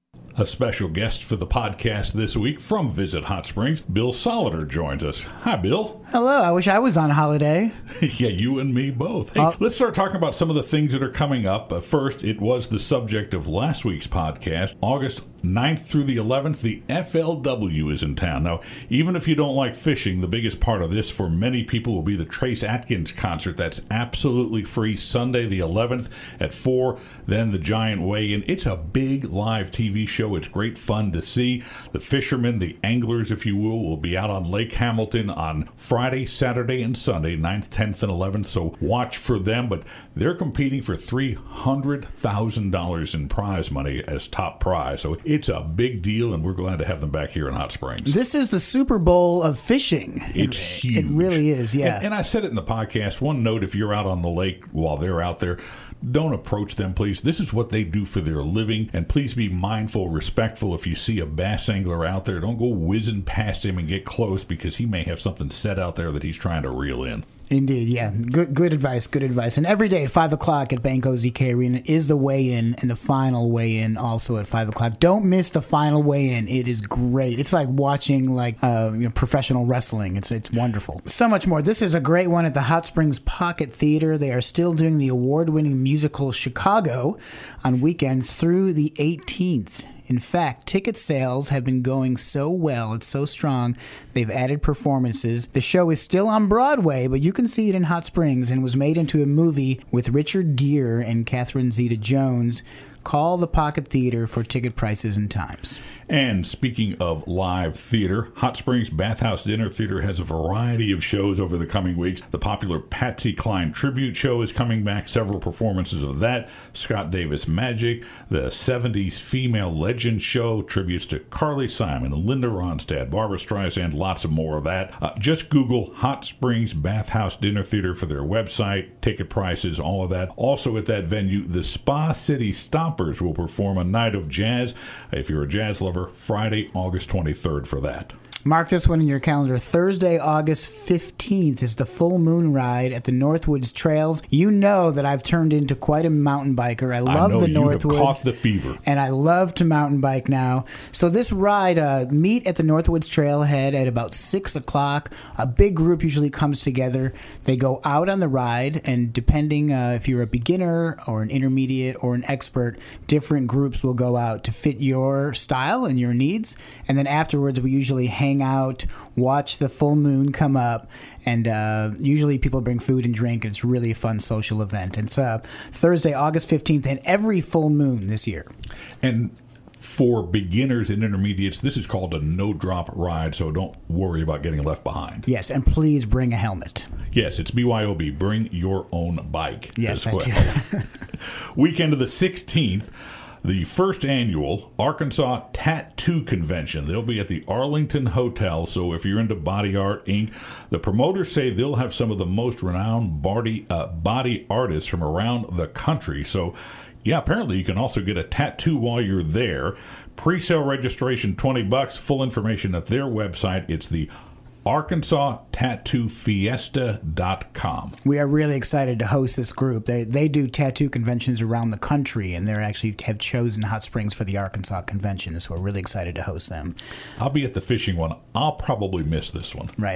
A special guest for the podcast this week from Visit Hot Springs, Bill Solider joins us. Hi, Bill. Hello. I wish I was on holiday. Yeah, you and me both. Hey, uh, let's start talking about some of the things that are coming up. Uh, first, it was the subject of last week's podcast. August ninth through the eleventh, the F L W is in town. Now, even if you don't like fishing, the biggest part of this for many people will be the Trace Atkins concert. That's absolutely free Sunday the eleventh at four. Then the Giant Weigh-In. It's a big live T V show. It's great fun to see. The fishermen, the anglers, if you will, will be out on Lake Hamilton on Friday, Saturday, and Sunday, ninth, tenth, and eleventh. So watch for them. But they're competing for three hundred thousand dollars in prize money as top prize. So it's a big deal, and we're glad to have them back here in Hot Springs. This is the Super Bowl of fishing. It's it, huge. It really is, yeah. And, and I said it in the podcast. One note, if you're out on the lake while they're out there, don't approach them, please. This is what they do for their living, and please be mindful, respectful. If you see a bass angler out there, don't go whizzing past him and get close, because he may have something set out there that he's trying to reel in. Indeed, yeah. Good good advice, good advice. And every day at five o'clock at Bank O Z K Arena is the weigh-in, and the final weigh-in also at five o'clock. Don't miss the final weigh-in. It is great. It's like watching like uh, you know, professional wrestling. It's it's wonderful. So much more. This is a great one at the Hot Springs Pocket Theater. They are still doing the award-winning musical Chicago on weekends through the eighteenth. In fact, ticket sales have been going so well, it's so strong, they've added performances. The show is still on Broadway, but you can see it in Hot Springs, and was made into a movie with Richard Gere and Catherine Zeta-Jones. Call the Pocket Theater for ticket prices and times. And speaking of live theater, Hot Springs Bathhouse Dinner Theater has a variety of shows over the coming weeks. The popular Patsy Cline Tribute Show is coming back, several performances of that. Scott Davis Magic, the seventies Female Legend Show, tributes to Carly Simon, Linda Ronstadt, Barbra Streisand, lots of more of that. Uh, just Google Hot Springs Bathhouse Dinner Theater for their website, ticket prices, all of that. Also at that venue, the Spa City Stompers will perform a night of jazz. If you're a jazz lover, Friday, August twenty-third for that. Mark this one in your calendar. Thursday, August fifteenth is the full moon ride at the Northwoods Trails. You know that I've turned into quite a mountain biker. I love I know the you Northwoods. Have caught the fever. And I love to mountain bike now. So this ride, uh, meet at the Northwoods Trailhead at about six o'clock. A big group usually comes together. They go out on the ride, and depending uh, if you're a beginner or an intermediate or an expert, different groups will go out to fit your style and your needs. And then afterwards, we usually hang Hang out, watch the full moon come up, and uh, usually people bring food and drink, and it's really a fun social event. And it's uh, Thursday, August fifteenth, and every full moon this year. And for beginners and intermediates, this is called a no-drop ride, so don't worry about getting left behind. Yes, and please bring a helmet. Yes, it's B Y O B. Bring your own bike. Yes, as well. I do. Weekend of the sixteenth, the first annual Arkansas Tattoo Convention. They'll be at the Arlington Hotel, so if you're into body art, ink, the promoters say they'll have some of the most renowned body, uh, body artists from around the country. So, yeah, apparently you can also get a tattoo while you're there. Pre-sale registration, twenty bucks. Full information at their website. It's the Arkansas Tattoo Fiesta dot com. We are really excited to host this group. They they do tattoo conventions around the country, and they actually have chosen Hot Springs for the Arkansas convention, so we're really excited to host them. I'll be at the fishing one. I'll probably miss this one. Right.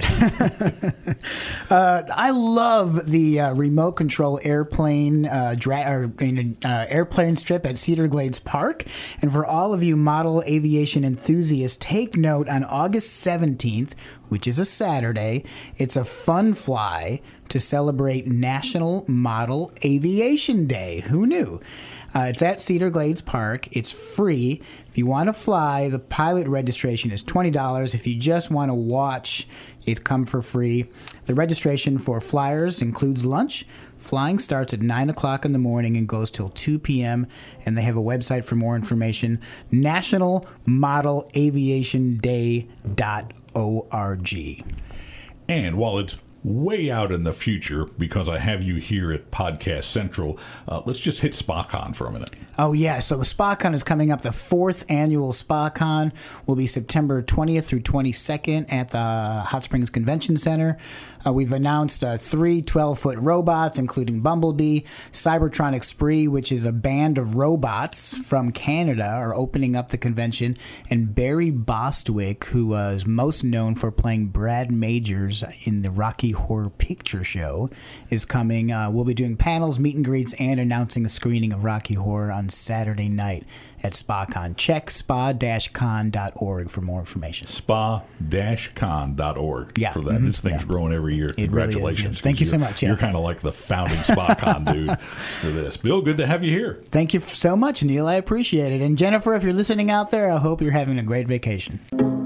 uh, I love the uh, remote control airplane uh, dra- or, uh, airplane strip at Cedar Glades Park. And for all of you model aviation enthusiasts, take note on August seventeenth, which is a Saturday. It's a fun fly to celebrate National Model Aviation Day. Who knew? Uh, it's at Cedar Glades Park. It's free. If you want to fly, the pilot registration is twenty dollars. If you just want to watch, it come for free. The registration for flyers includes lunch. Flying starts at nine o'clock in the morning and goes till two p.m., and they have a website for more information, national model aviation day dot org. And while it's way out in the future, because I have you here at Podcast Central, uh, let's just hit SpaCon for a minute. Oh, yeah. So the SpaCon is coming up. The fourth annual SpaCon will be September twentieth through twenty-second at the Hot Springs Convention Center. Uh, we've announced uh, three twelve-foot robots, including Bumblebee. Cybertronic Spree, which is a band of robots from Canada, are opening up the convention. And Barry Bostwick, who uh, is most known for playing Brad Majors in the Rocky Horror Picture Show, is coming. Uh, we'll be doing panels, meet and greets, and announcing a screening of Rocky Horror on Saturday night at SpaCon. Check spa dash con dot org for more information. spa dash con dot org yeah. for that. Mm-hmm. This thing's yeah. growing every year. It Congratulations. Really is, yes. Thank you so much. Yeah. You're kind of like the founding SpaCon dude for this. Bill, good to have you here. Thank you so much, Neil. I appreciate it. And Jennifer, if you're listening out there, I hope you're having a great vacation.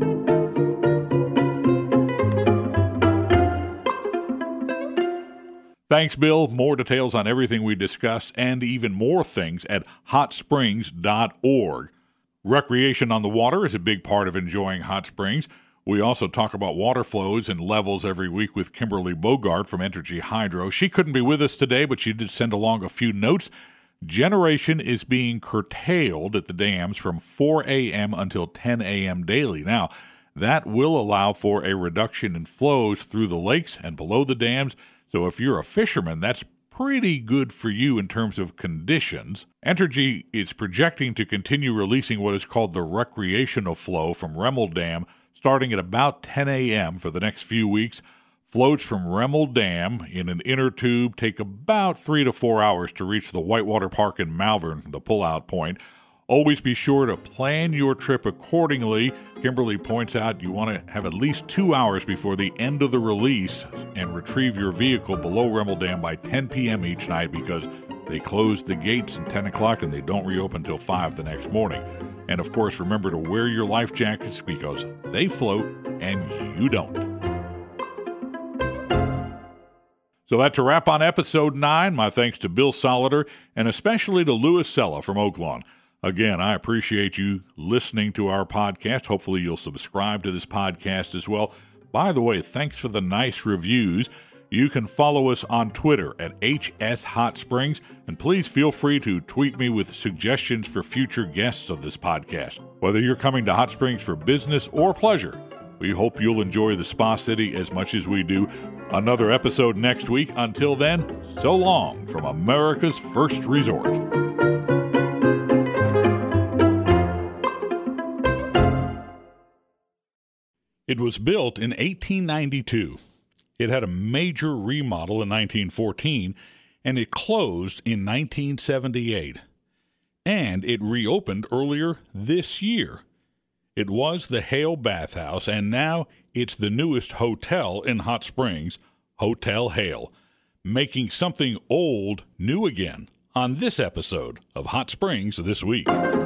Thanks, Bill. More details on everything we discussed and even more things at hot springs dot org. Recreation on the water is a big part of enjoying hot springs. We also talk about water flows and levels every week with Kimberly Bogart from Entergy Hydro. She couldn't be with us today, but she did send along a few notes. Generation is being curtailed at the dams from four a.m. until ten a.m. daily. Now, that will allow for a reduction in flows through the lakes and below the dams. So if you're a fisherman, that's pretty good for you in terms of conditions. Entergy is projecting to continue releasing what is called the recreational flow from Remmel Dam starting at about ten a.m. for the next few weeks. Floats from Remmel Dam in an inner tube take about three to four hours to reach the Whitewater Park in Malvern, the pullout point. Always be sure to plan your trip accordingly. Kimberly points out you want to have at least two hours before the end of the release and retrieve your vehicle below Remmel Dam by ten p.m. each night, because they close the gates at ten o'clock and they don't reopen until five the next morning. And of course, remember to wear your life jackets because they float and you don't. So that's a wrap on episode nine. My thanks to Bill Solider and especially to Louis Sella from Oaklawn. Again, I appreciate you listening to our podcast. Hopefully you'll subscribe to this podcast as well. By the way, thanks for the nice reviews. You can follow us on Twitter at H S Hot Springs, and please feel free to tweet me with suggestions for future guests of this podcast. Whether you're coming to Hot Springs for business or pleasure, we hope you'll enjoy the Spa City as much as we do. Another episode next week. Until then, so long from America's First Resort. It was built in eighteen ninety-two. It had a major remodel in nineteen fourteen, and it closed in nineteen seventy-eight. And it reopened earlier this year. It was the Hale Bathhouse, and now it's the newest hotel in Hot Springs, Hotel Hale, making something old new again on this episode of Hot Springs This Week.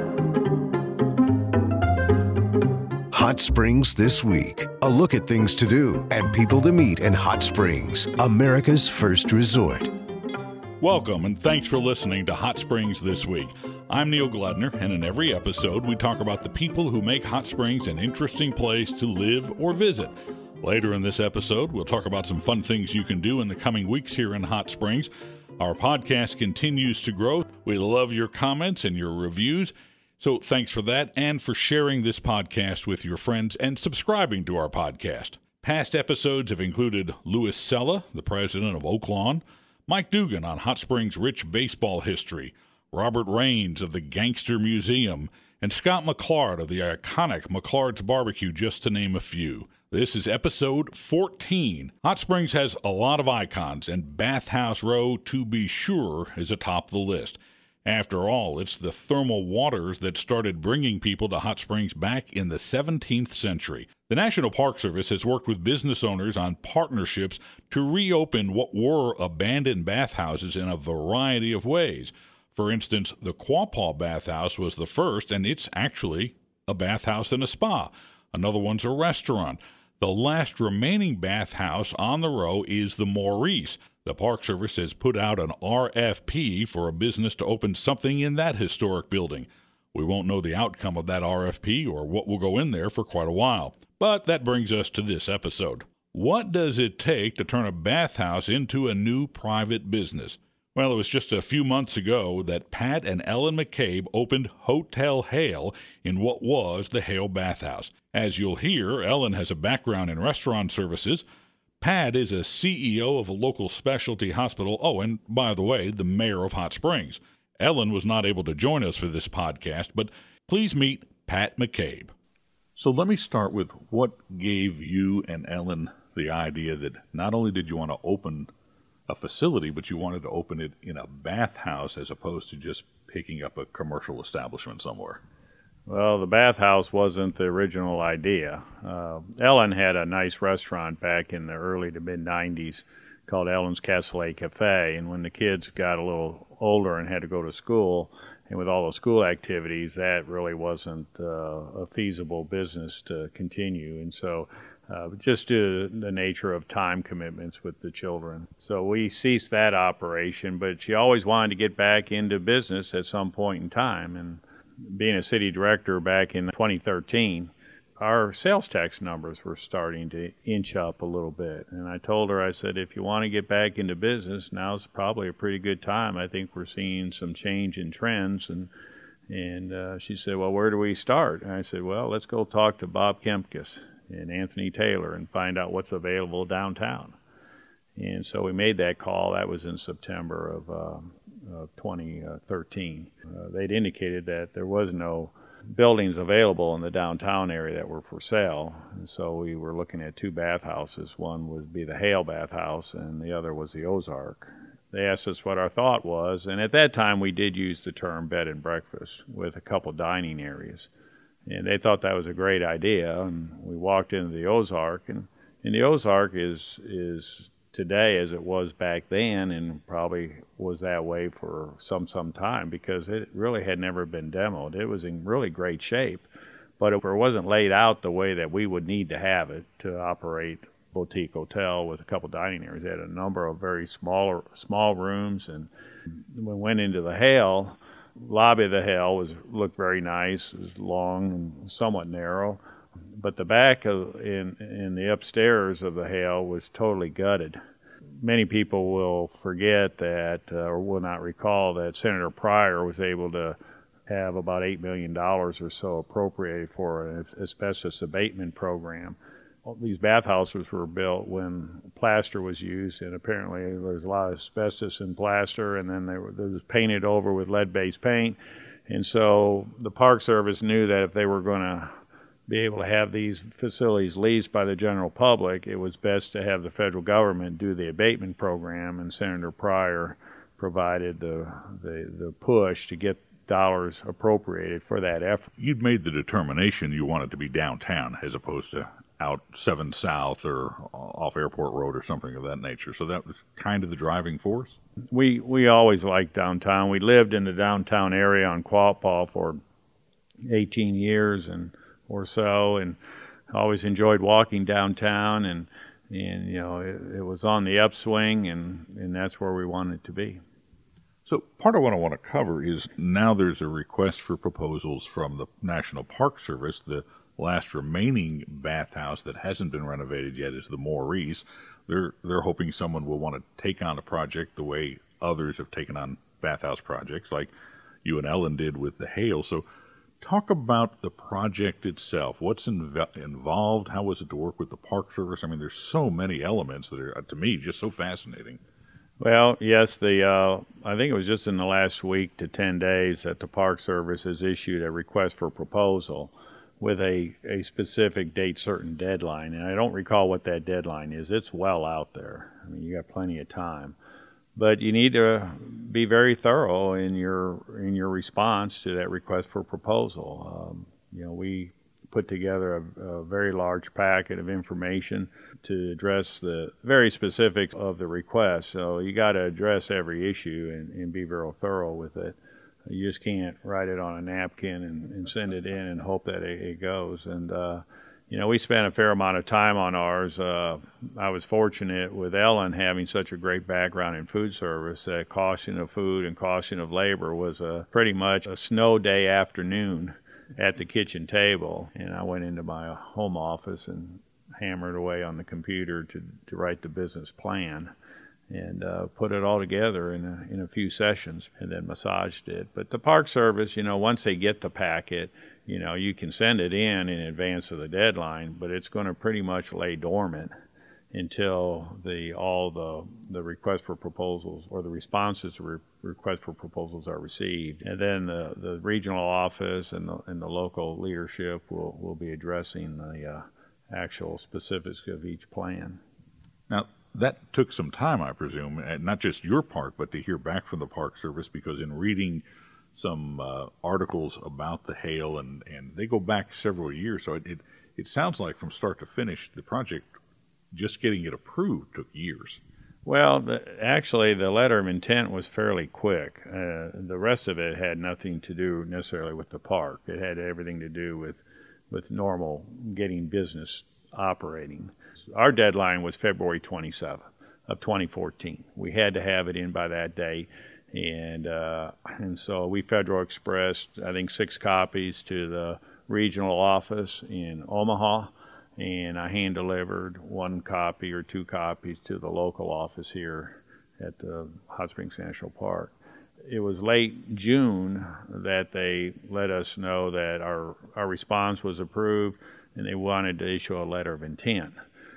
Hot Springs This Week. A look at things to do and people to meet in Hot Springs, America's first resort. Welcome, and thanks for listening to Hot Springs This Week. I'm Neil Gledner, and in every episode, we talk about the people who make Hot Springs an interesting place to live or visit. Later in this episode, we'll talk about some fun things you can do in the coming weeks here in Hot Springs. Our podcast continues to grow. We love your comments and your reviews. So thanks for that and for sharing this podcast with your friends and subscribing to our podcast. Past episodes have included Louis Sella, the president of Oaklawn, Mike Dugan on Hot Springs' rich baseball history, Robert Raines of the Gangster Museum, and Scott McClard of the iconic McClard's Barbecue, just to name a few. This is episode fourteen. Hot Springs has a lot of icons, and Bathhouse Row, to be sure, is atop the list. After all, it's the thermal waters that started bringing people to Hot Springs back in the seventeenth century. The National Park Service has worked with business owners on partnerships to reopen what were abandoned bathhouses in a variety of ways. For instance, the Quapaw Bathhouse was the first, and it's actually a bathhouse and a spa. Another one's a restaurant. The last remaining bathhouse on the row is the Maurice. The Park Service has put out an R F P for a business to open something in that historic building. We won't know the outcome of that R F P or what will go in there for quite a while. But that brings us to this episode. What does it take to turn a bathhouse into a new private business? Well, it was just a few months ago that Pat and Ellen McCabe opened Hotel Hale in what was the Hale Bathhouse. As you'll hear, Ellen has a background in restaurant services. Pat is a C E O of a local specialty hospital. Oh, and by the way, the mayor of Hot Springs. Ellen was not able to join us for this podcast, but please meet Pat McCabe. So let me start with what gave you and Ellen the idea that not only did you want to open a facility, but you wanted to open it in a bathhouse as opposed to just picking up a commercial establishment somewhere. Well, the bathhouse wasn't the original idea. Uh, Ellen had a nice restaurant back in the early to mid nineties called Ellen's Cassoulet Cafe, and when the kids got a little older and had to go to school, and with all the school activities, that really wasn't uh, a feasible business to continue, and so Uh, just due to the nature of time commitments with the children. So we ceased that operation, but she always wanted to get back into business at some point in time. And being a city director back in twenty thirteen, our sales tax numbers were starting to inch up a little bit. And I told her, I said, if you want to get back into business, now's probably a pretty good time. I think we're seeing some change in trends. And and uh, she said, well, where do we start? And I said, well, let's go talk to Bob Kempkes and Anthony Taylor and find out what's available downtown. And so we made that call. That was in September of, uh, of twenty thirteen. Uh, they'd indicated that there was no buildings available in the downtown area that were for sale. And so we were looking at two bathhouses. One would be the Hale Bathhouse and the other was the Ozark. They asked us what our thought was, and at that time we did use the term bed and breakfast with a couple dining areas. And they thought that was a great idea, and we walked into the Ozark, and, and the Ozark is is today as it was back then, and probably was that way for some some time, because it really had never been demoed. It was in really great shape, but it wasn't laid out the way that we would need to have it to operate boutique hotel with a couple dining areas. It had a number of very small small rooms, and we went into the Hale. Lobby of the Hale was looked very nice. It was long and somewhat narrow, but the back of in in the upstairs of the Hale was totally gutted. Many people will forget that, uh, or will not recall that Senator Pryor was able to have about eight million dollars or so appropriated for an asbestos abatement program. These bathhouses were built when plaster was used, and apparently there was a lot of asbestos in plaster, and then they were, it was painted over with lead-based paint. And so the Park Service knew that if they were going to be able to have these facilities leased by the general public, it was best to have the federal government do the abatement program, and Senator Pryor provided the, the, the push to get dollars appropriated for that effort. You'd made the determination you wanted to be downtown as opposed to out seven South or off Airport Road or something of that nature. So that was kind of the driving force? We we always liked downtown. We lived in the downtown area on Quapaw for eighteen years and or so, and always enjoyed walking downtown, and and you know it, it was on the upswing, and, and that's where we wanted to be. So part of what I want to cover is now there's a request for proposals from the National Park Service. The last remaining bathhouse that hasn't been renovated yet is the Maurice. They're they're hoping someone will want to take on a project the way others have taken on bathhouse projects, like you and Ellen did with the Hale. So talk about the project itself. What's inv- involved? How was it to work with the Park Service? I mean, there's so many elements that are, to me, just so fascinating. Well, yes, the uh, I think it was just in the last week to ten days that the Park Service has issued a request for proposal with a, a specific date certain deadline, and I don't recall what that deadline is. It's well out there. I mean, you got plenty of time, but you need to be very thorough in your in your response to that request for proposal. Um, you know, we put together a, a very large packet of information to address the very specifics of the request. So you got to address every issue and, and be very thorough with it. You just can't write it on a napkin and, and send it in and hope that it, it goes. And, uh, you know, we spent a fair amount of time on ours. Uh, I was fortunate with Ellen having such a great background in food service that costing of food and costing of labor was a, pretty much a snow day afternoon at the kitchen table. And I went into my home office and hammered away on the computer to, to write the business plan, and uh, put it all together in a, in a few sessions, and then massaged it. But the Park Service, you know, once they get the packet, you know, you can send it in in advance of the deadline, but it's going to pretty much lay dormant until the all the the requests for proposals or the responses to re requests for proposals are received, and then the the regional office and the and the local leadership will will be addressing the uh, actual specifics of each plan. Now, that took some time, I presume, and not just your part, but to hear back from the Park Service, because in reading some uh, articles about the hail, and, and they go back several years, so it, it, it sounds like from start to finish, the project, just getting it approved, took years. Well, the, actually, the letter of intent was fairly quick. Uh, the rest of it had nothing to do necessarily with the park. It had everything to do with, with normal getting business operating. Our deadline was February twenty-seventh of twenty fourteen. We had to have it in by that day, and uh, and so we Federal Expressed, I think, six copies to the regional office in Omaha, and I hand delivered one copy or two copies to the local office here at the Hot Springs National Park. It was late June that they let us know that our our response was approved, and they wanted to issue a letter of intent.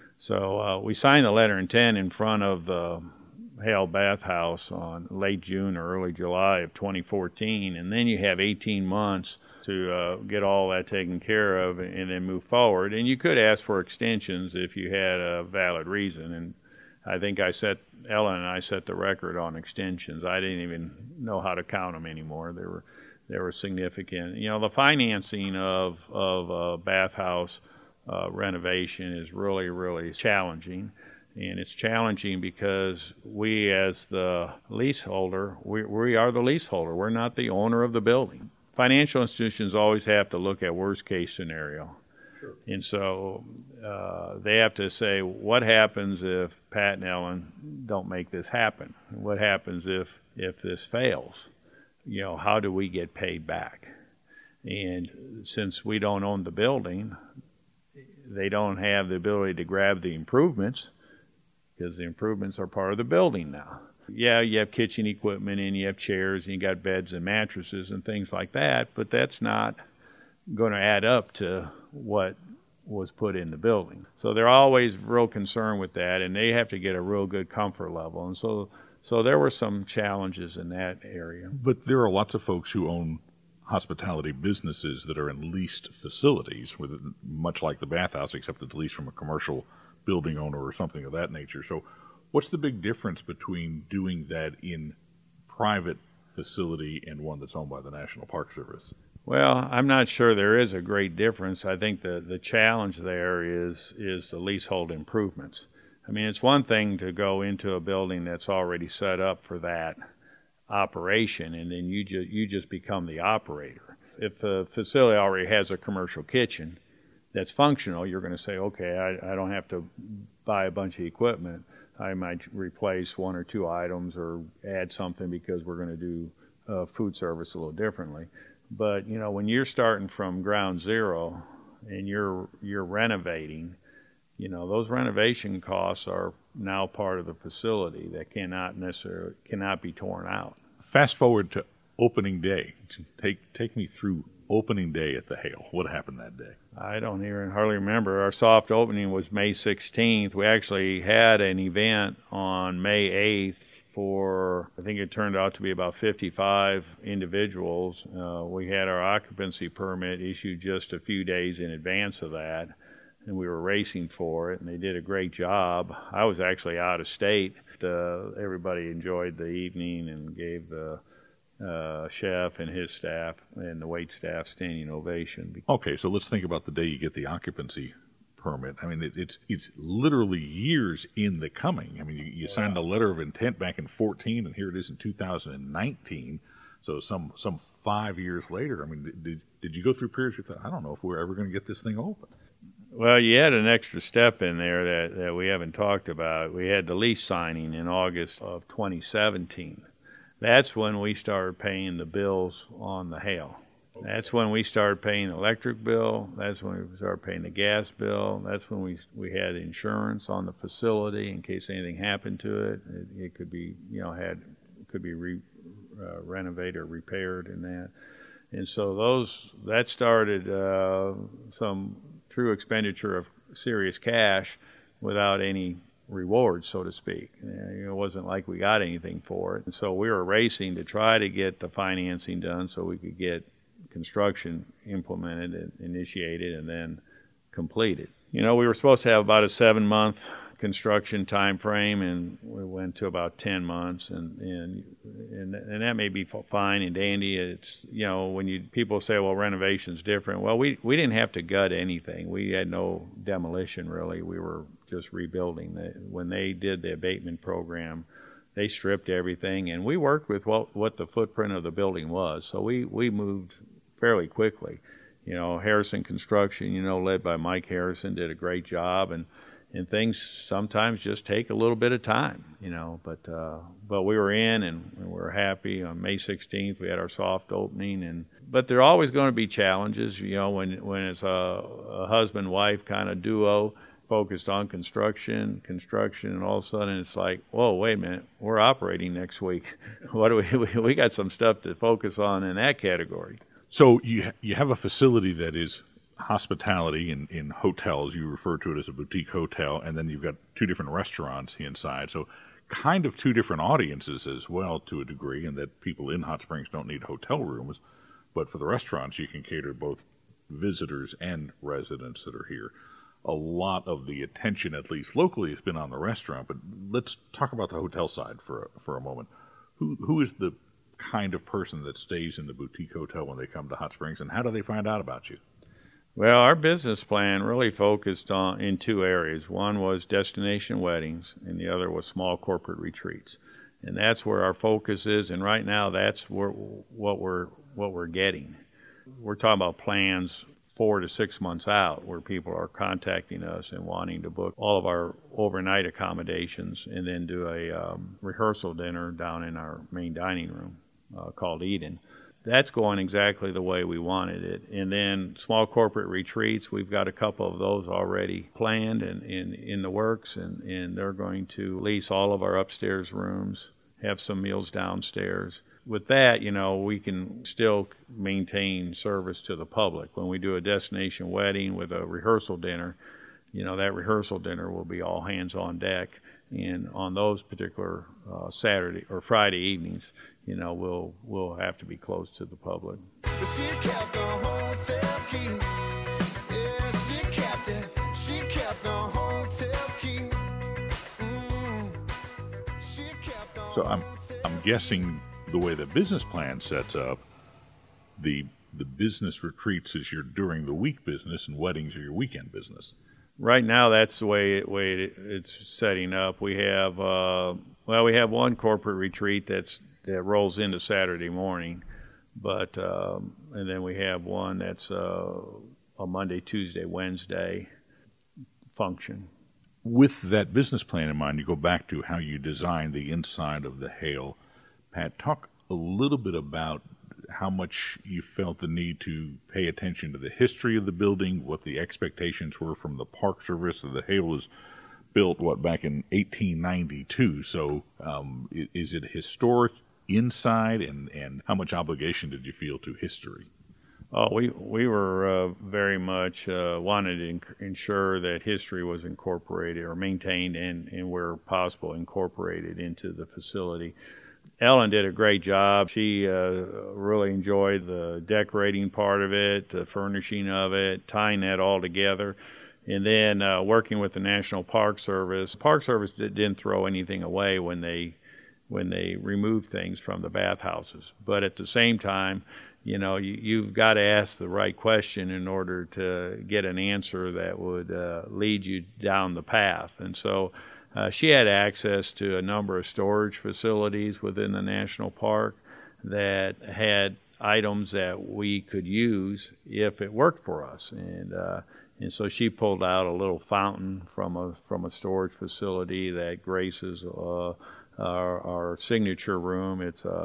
So uh, we signed the letter of intent in front of the Hale Bathhouse on late June or early July of twenty fourteen, and then you have eighteen months to uh, get all that taken care of and then move forward. And you could ask for extensions if you had a valid reason, and I think I set, Ellen and I set the record on extensions. I didn't even know how to count them anymore. They were, they were significant. You know, the financing of, of a bathhouse Uh, renovation is really, really challenging. And it's challenging because we, as the leaseholder, we, we are the leaseholder. We're not the owner of the building. Financial institutions always have to look at worst-case scenario. Sure. And so uh, they have to say, what happens if Pat and Ellen don't make this happen? What happens if, if this fails? You know, how do we get paid back? And since we don't own the building, they don't have the ability to grab the improvements, because the improvements are part of the building now. Yeah, you have kitchen equipment and you have chairs and you got beds and mattresses and things like that, but that's not going to add up to what was put in the building. So they're always real concerned with that, and they have to get a real good comfort level. And so, so there were some challenges in that area. But there are lots of folks who own hospitality businesses that are in leased facilities, with much like the bathhouse, except it's leased from a commercial building owner or something of that nature. So what's the big difference between doing that in private facility and one that's owned by the National Park Service? Well, I'm not sure there is a great difference. I think the, the challenge there is, is the leasehold improvements. I mean, it's one thing to go into a building that's already set up for that operation, and then you just you just become the operator. If a facility already has a commercial kitchen that's functional, you're going to say, okay, I, I don't have to buy a bunch of equipment. I might replace one or two items or add something because we're going to do uh, food service a little differently. But you know, when you're starting from ground zero and you're you're renovating, you know, those renovation costs are now part of the facility that cannot necessarily cannot be torn out. Fast forward to opening day. Take take me through opening day at the Hale. What happened that day? I don't even hardly remember. Our soft opening was May sixteenth. We actually had an event on May eighth for, I think it turned out to be about fifty-five individuals. Uh, we had our occupancy permit issued just a few days in advance of that, and we were racing for it, and they did a great job. I was actually out of state. Uh, everybody enjoyed the evening and gave the uh, chef and his staff and the wait staff standing ovation. Okay, so let's think about the day you get the occupancy permit. I mean, it, it's it's literally years in the coming. I mean, you, you signed a letter of intent back in fourteen, and here it is in two thousand nineteen. So some some five years later. I mean, did did you go through periods where you thought, I don't know if we're ever going to get this thing open? Well, you had an extra step in there that, that we haven't talked about. We had the lease signing in August of twenty seventeen. That's when we started paying the bills on the Hale. That's when we started paying the electric bill. That's when we started paying the gas bill. That's when we we had insurance on the facility in case anything happened to it. It, it could be, you know, had could be re, uh, renovated or repaired and that. And so those that started uh, some true expenditure of serious cash without any reward, so to speak. It wasn't like we got anything for it. And so we were racing to try to get the financing done so we could get construction implemented and initiated and then completed. You know, we were supposed to have about a seven month construction time frame, and we went to about ten months, and and and, and that may be fine and dandy. It's, you know, when you people say, well, renovation's different. Well, we we didn't have to gut anything. We had no demolition really. We were just rebuilding. When they did the abatement program, they stripped everything, and we worked with what what the footprint of the building was. So we we moved fairly quickly. You know, Harrison Construction, you know, led by Mike Harrison, did a great job, and and things sometimes just take a little bit of time, you know, but uh, but we were in, and we were happy. On May sixteenth, we had our soft opening, and but there are always going to be challenges, you know, when when it's a, a husband-wife kind of duo focused on construction, construction, and all of a sudden it's like, whoa, wait a minute, we're operating next week. What do we, we got some stuff to focus on in that category. So you you have a facility that is hospitality in, in hotels. You refer to it as a boutique hotel, and then you've got two different restaurants inside. So kind of two different audiences as well to a degree, and that people in Hot Springs don't need hotel rooms. But for the restaurants, you can cater both visitors and residents that are here. A lot of the attention, at least locally, has been on the restaurant. But let's talk about the hotel side for a, for a moment. Who who is the kind of person that stays in the boutique hotel when they come to Hot Springs, and how do they find out about you? Well, our business plan really focused on in two areas. One was destination weddings, and the other was small corporate retreats. And that's where our focus is. And right now, that's where, what we're what we're getting. We're talking about plans four to six months out, where people are contacting us and wanting to book all of our overnight accommodations, and then do a um, rehearsal dinner down in our main dining room uh, called Eden. That's going exactly the way we wanted it. And then small corporate retreats, we've got a couple of those already planned and in, in the works, and, and they're going to lease all of our upstairs rooms, have some meals downstairs. With that, you know, we can still maintain service to the public. When we do a destination wedding with a rehearsal dinner, you know, that rehearsal dinner will be all hands on deck. And on those particular uh, Saturday or Friday evenings, you know, we'll we'll have to be close to the public. She kept the hotel key. Yeah, she kept it. She kept the hotel key. Mm. She kept the So I'm I'm guessing the way the business plan sets up, the the business retreats is your during the week business, and weddings are your weekend business. Right now, that's the way it, way it, it's setting up. We have uh, well, we have one corporate retreat that's that rolls into Saturday morning, but um, and then we have one that's uh, a Monday, Tuesday, Wednesday function. With that business plan in mind, you go back to how you designed the inside of the Hale. Pat, talk a little bit about how much you felt the need to pay attention to the history of the building, what the expectations were from the Park Service. The Hale was built, what, back in eighteen ninety-two. So um, is it historic inside, and, and how much obligation did you feel to history? Oh, we we were uh, very much uh, wanted to inc- ensure that history was incorporated or maintained, and, and where possible incorporated into the facility. Ellen did a great job. She uh, really enjoyed the decorating part of it, the furnishing of it, tying that all together. And then uh, working with the National Park Service. Park Service didn't throw anything away when they when they removed things from the bathhouses. But at the same time, you know, you, you've got to ask the right question in order to get an answer that would uh, lead you down the path. And so Uh, she had access to a number of storage facilities within the national park that had items that we could use if it worked for us, and uh, and so she pulled out a little fountain from a from a storage facility that graces uh, our, our signature room. It's a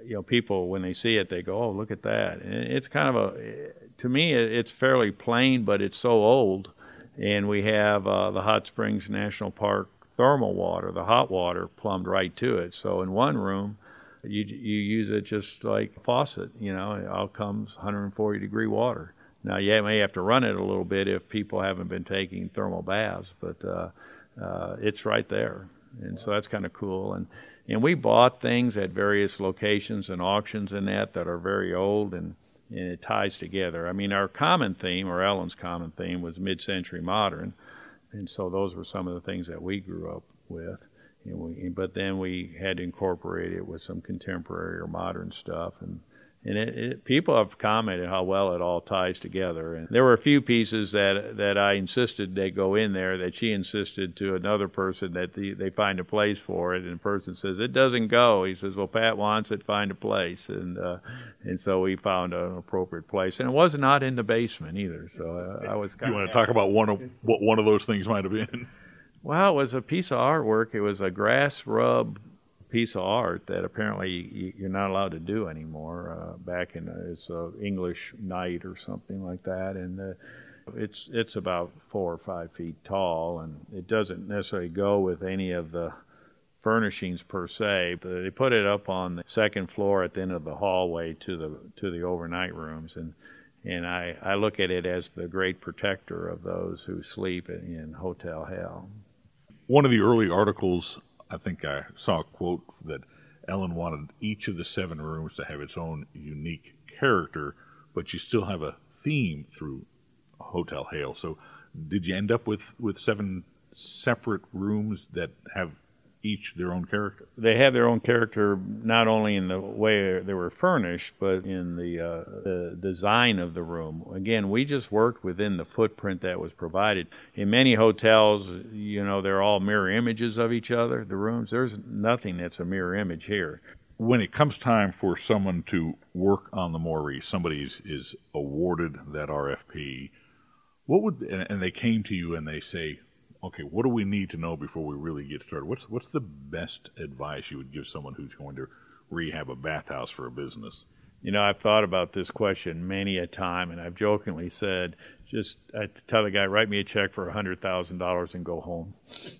you know, people, when they see it, they go, oh, look at that. And it's kind of a, to me, it's fairly plain, but it's so old. And we have uh, the Hot Springs National Park thermal water, the hot water, plumbed right to it. So in one room, you you use it just like a faucet, you know, out comes one hundred forty degree water. Now, you may have to run it a little bit if people haven't been taking thermal baths, but uh, uh, it's right there. And so that's kind of cool. And and we bought things at various locations and auctions and that that are very old, and, and it ties together. I mean, our common theme, or Ellen's common theme, was mid-century modern. And so those were some of the things that we grew up with. And we, but then we had to incorporate it with some contemporary or modern stuff. And And it, it, people have commented how well it all ties together. And there were a few pieces that that I insisted they go in there, that she insisted to another person that the, they find a place for it. And the person says, it doesn't go. He says, well, Pat wants it, find a place. And uh, and so we found an appropriate place. And it was not in the basement either. So uh, I was kind You of... want to talk about one of what one of those things might have been? Well, it was a piece of artwork. It was a grass rub piece of art that apparently you're not allowed to do anymore. Uh, back in uh, it's a English knight or something like that, and uh, it's it's about four or five feet tall, and it doesn't necessarily go with any of the furnishings per se. They put it up on the second floor at the end of the hallway to the to the overnight rooms, and and I I look at it as the great protector of those who sleep in, in Hotel Hell. One of the early articles, I think I saw a quote that Ellen wanted each of the seven rooms to have its own unique character, but you still have a theme through Hotel Hale. So did you end up with, with seven separate rooms that have each their own character? They have their own character, not only in the way they were furnished, but in the, uh, the design of the room. Again, we just worked within the footprint that was provided. In many hotels, you know, they're all mirror images of each other, the rooms. There's nothing that's a mirror image here. When it comes time for someone to work on the Maurice, somebody is, is awarded that R F P, what would, and, and they came to you and they say, okay, what do we need to know before we really get started? What's what's the best advice you would give someone who's going to rehab a bathhouse for a business? You know, I've thought about this question many a time, and I've jokingly said, just I tell the guy, write me a check for one hundred thousand dollars and go home.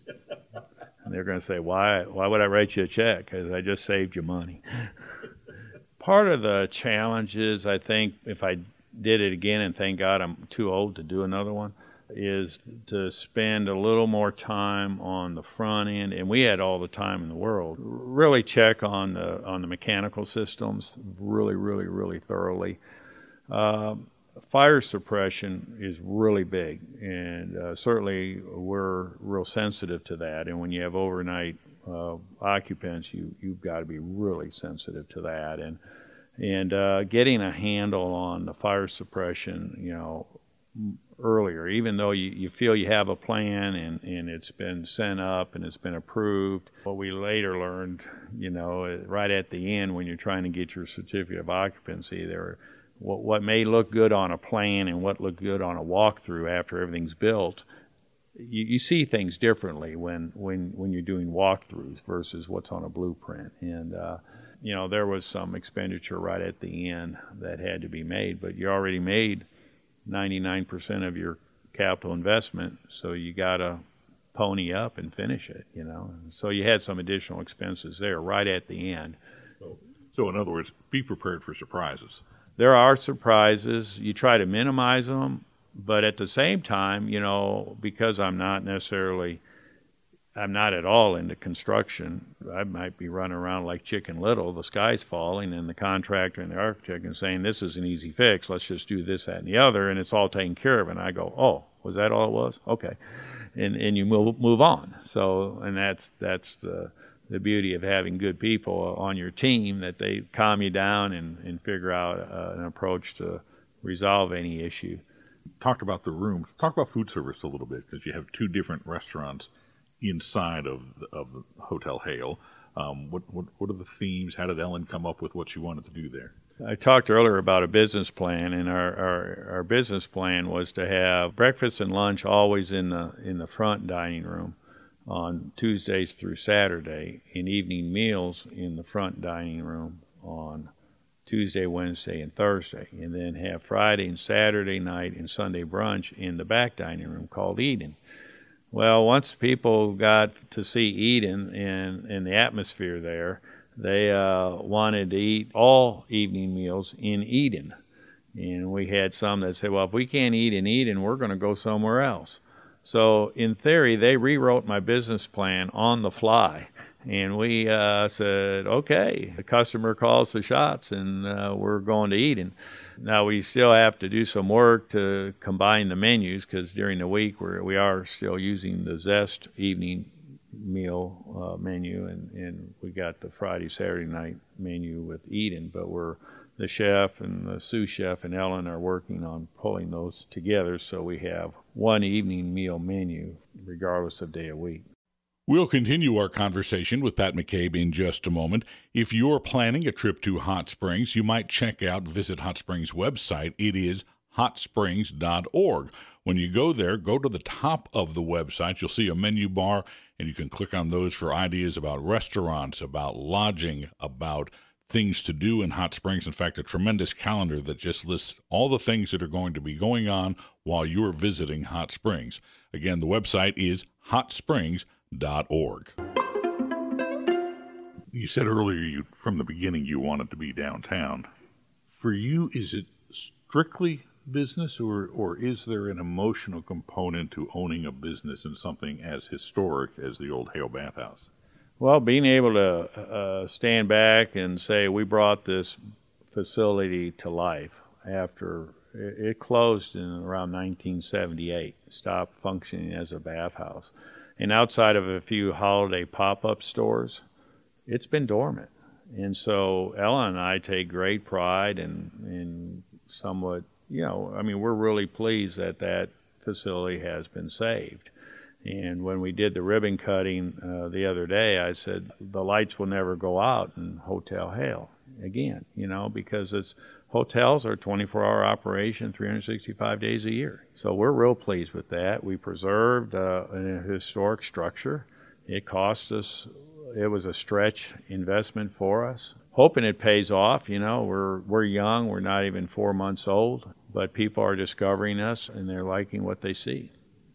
And they're going to say, why, why would I write you a check? Because I just saved you money. Part of the challenge is, I think, if I did it again, and thank God I'm too old to do another one, is to spend a little more time on the front end, and we had all the time in the world. Really check on the on the mechanical systems really, really, really thoroughly. Uh, fire suppression is really big, and uh, certainly we're real sensitive to that. And when you have overnight uh, occupants, you you've got to be really sensitive to that. And and uh, getting a handle on the fire suppression, you know, earlier, even though you, you feel you have a plan and, and it's been sent up and it's been approved. What we later learned, you know, right at the end when you're trying to get your certificate of occupancy, there, what, what may look good on a plan and what looked good on a walkthrough after everything's built, you, you see things differently when, when, when you're doing walkthroughs versus what's on a blueprint. And, uh, you know, there was some expenditure right at the end that had to be made, but you already made ninety-nine percent of your capital investment, so you got to pony up and finish it, you know. So you had some additional expenses there right at the end. So, so in other words, be prepared for surprises. There are surprises. You try to minimize them, but at the same time, you know, because I'm not necessarily, I'm not at all into construction, I might be running around like Chicken Little, the sky's falling, and the contractor and the architect are saying, this is an easy fix, let's just do this, that, and the other, and it's all taken care of. And I go, oh, was that all it was? Okay. And and you move move on. So, and that's that's the, the beauty of having good people on your team, that they calm you down and, and figure out uh, an approach to resolve any issue. Talked about the rooms. Talk about food service a little bit, because you have two different restaurants inside of of Hotel Hale. Um, what, what what are the themes? How did Ellen come up with what she wanted to do there? I talked earlier about a business plan, and our, our, our business plan was to have breakfast and lunch always in the in the front dining room on Tuesdays through Saturday, and evening meals in the front dining room on Tuesday, Wednesday, and Thursday, and then have Friday and Saturday night and Sunday brunch in the back dining room called Eden. Well, once people got to see Eden and, and the atmosphere there, they uh, wanted to eat all evening meals in Eden. And we had some that said, well, if we can't eat in Eden, we're going to go somewhere else. So in theory, they rewrote my business plan on the fly. And we uh, said, okay, the customer calls the shots, and uh, we're going to Eden. Now, we still have to do some work to combine the menus, because during the week we're, we are still using the Zest evening meal uh, menu, and, and we got the Friday, Saturday night menu with Eden. But we're the chef and the sous chef and Ellen are working on pulling those together so we have one evening meal menu regardless of day of week. We'll continue our conversation with Pat McCabe in just a moment. If you're planning a trip to Hot Springs, you might check out Visit Hot Springs website. It is hot springs dot org. When you go there, go to the top of the website. You'll see a menu bar, and you can click on those for ideas about restaurants, about lodging, about things to do in Hot Springs. In fact, a tremendous calendar that just lists all the things that are going to be going on while you're visiting Hot Springs. Again, the website is hot springs dot org. You said earlier you, from the beginning you wanted to be downtown. For you, is it strictly business, or, or is there an emotional component to owning a business in something as historic as the old Hale Bathhouse? Well, being able to uh, stand back and say we brought this facility to life after it, it closed in around nineteen seventy-eight, stopped functioning as a bathhouse. And outside of a few holiday pop-up stores, it's been dormant. And so Ellen and I take great pride in, in somewhat, you know, I mean, we're really pleased that that facility has been saved. And when we did the ribbon cutting uh, the other day, I said, the lights will never go out in Hotel Hale again, you know, because it's hotels are twenty-four hour operation, three hundred sixty-five days a year. So we're real pleased with that. We preserved uh, a historic structure. It cost us, it was a stretch investment for us. Hoping it pays off, you know, we're, we're young, we're not even four months old, but people are discovering us and they're liking what they see.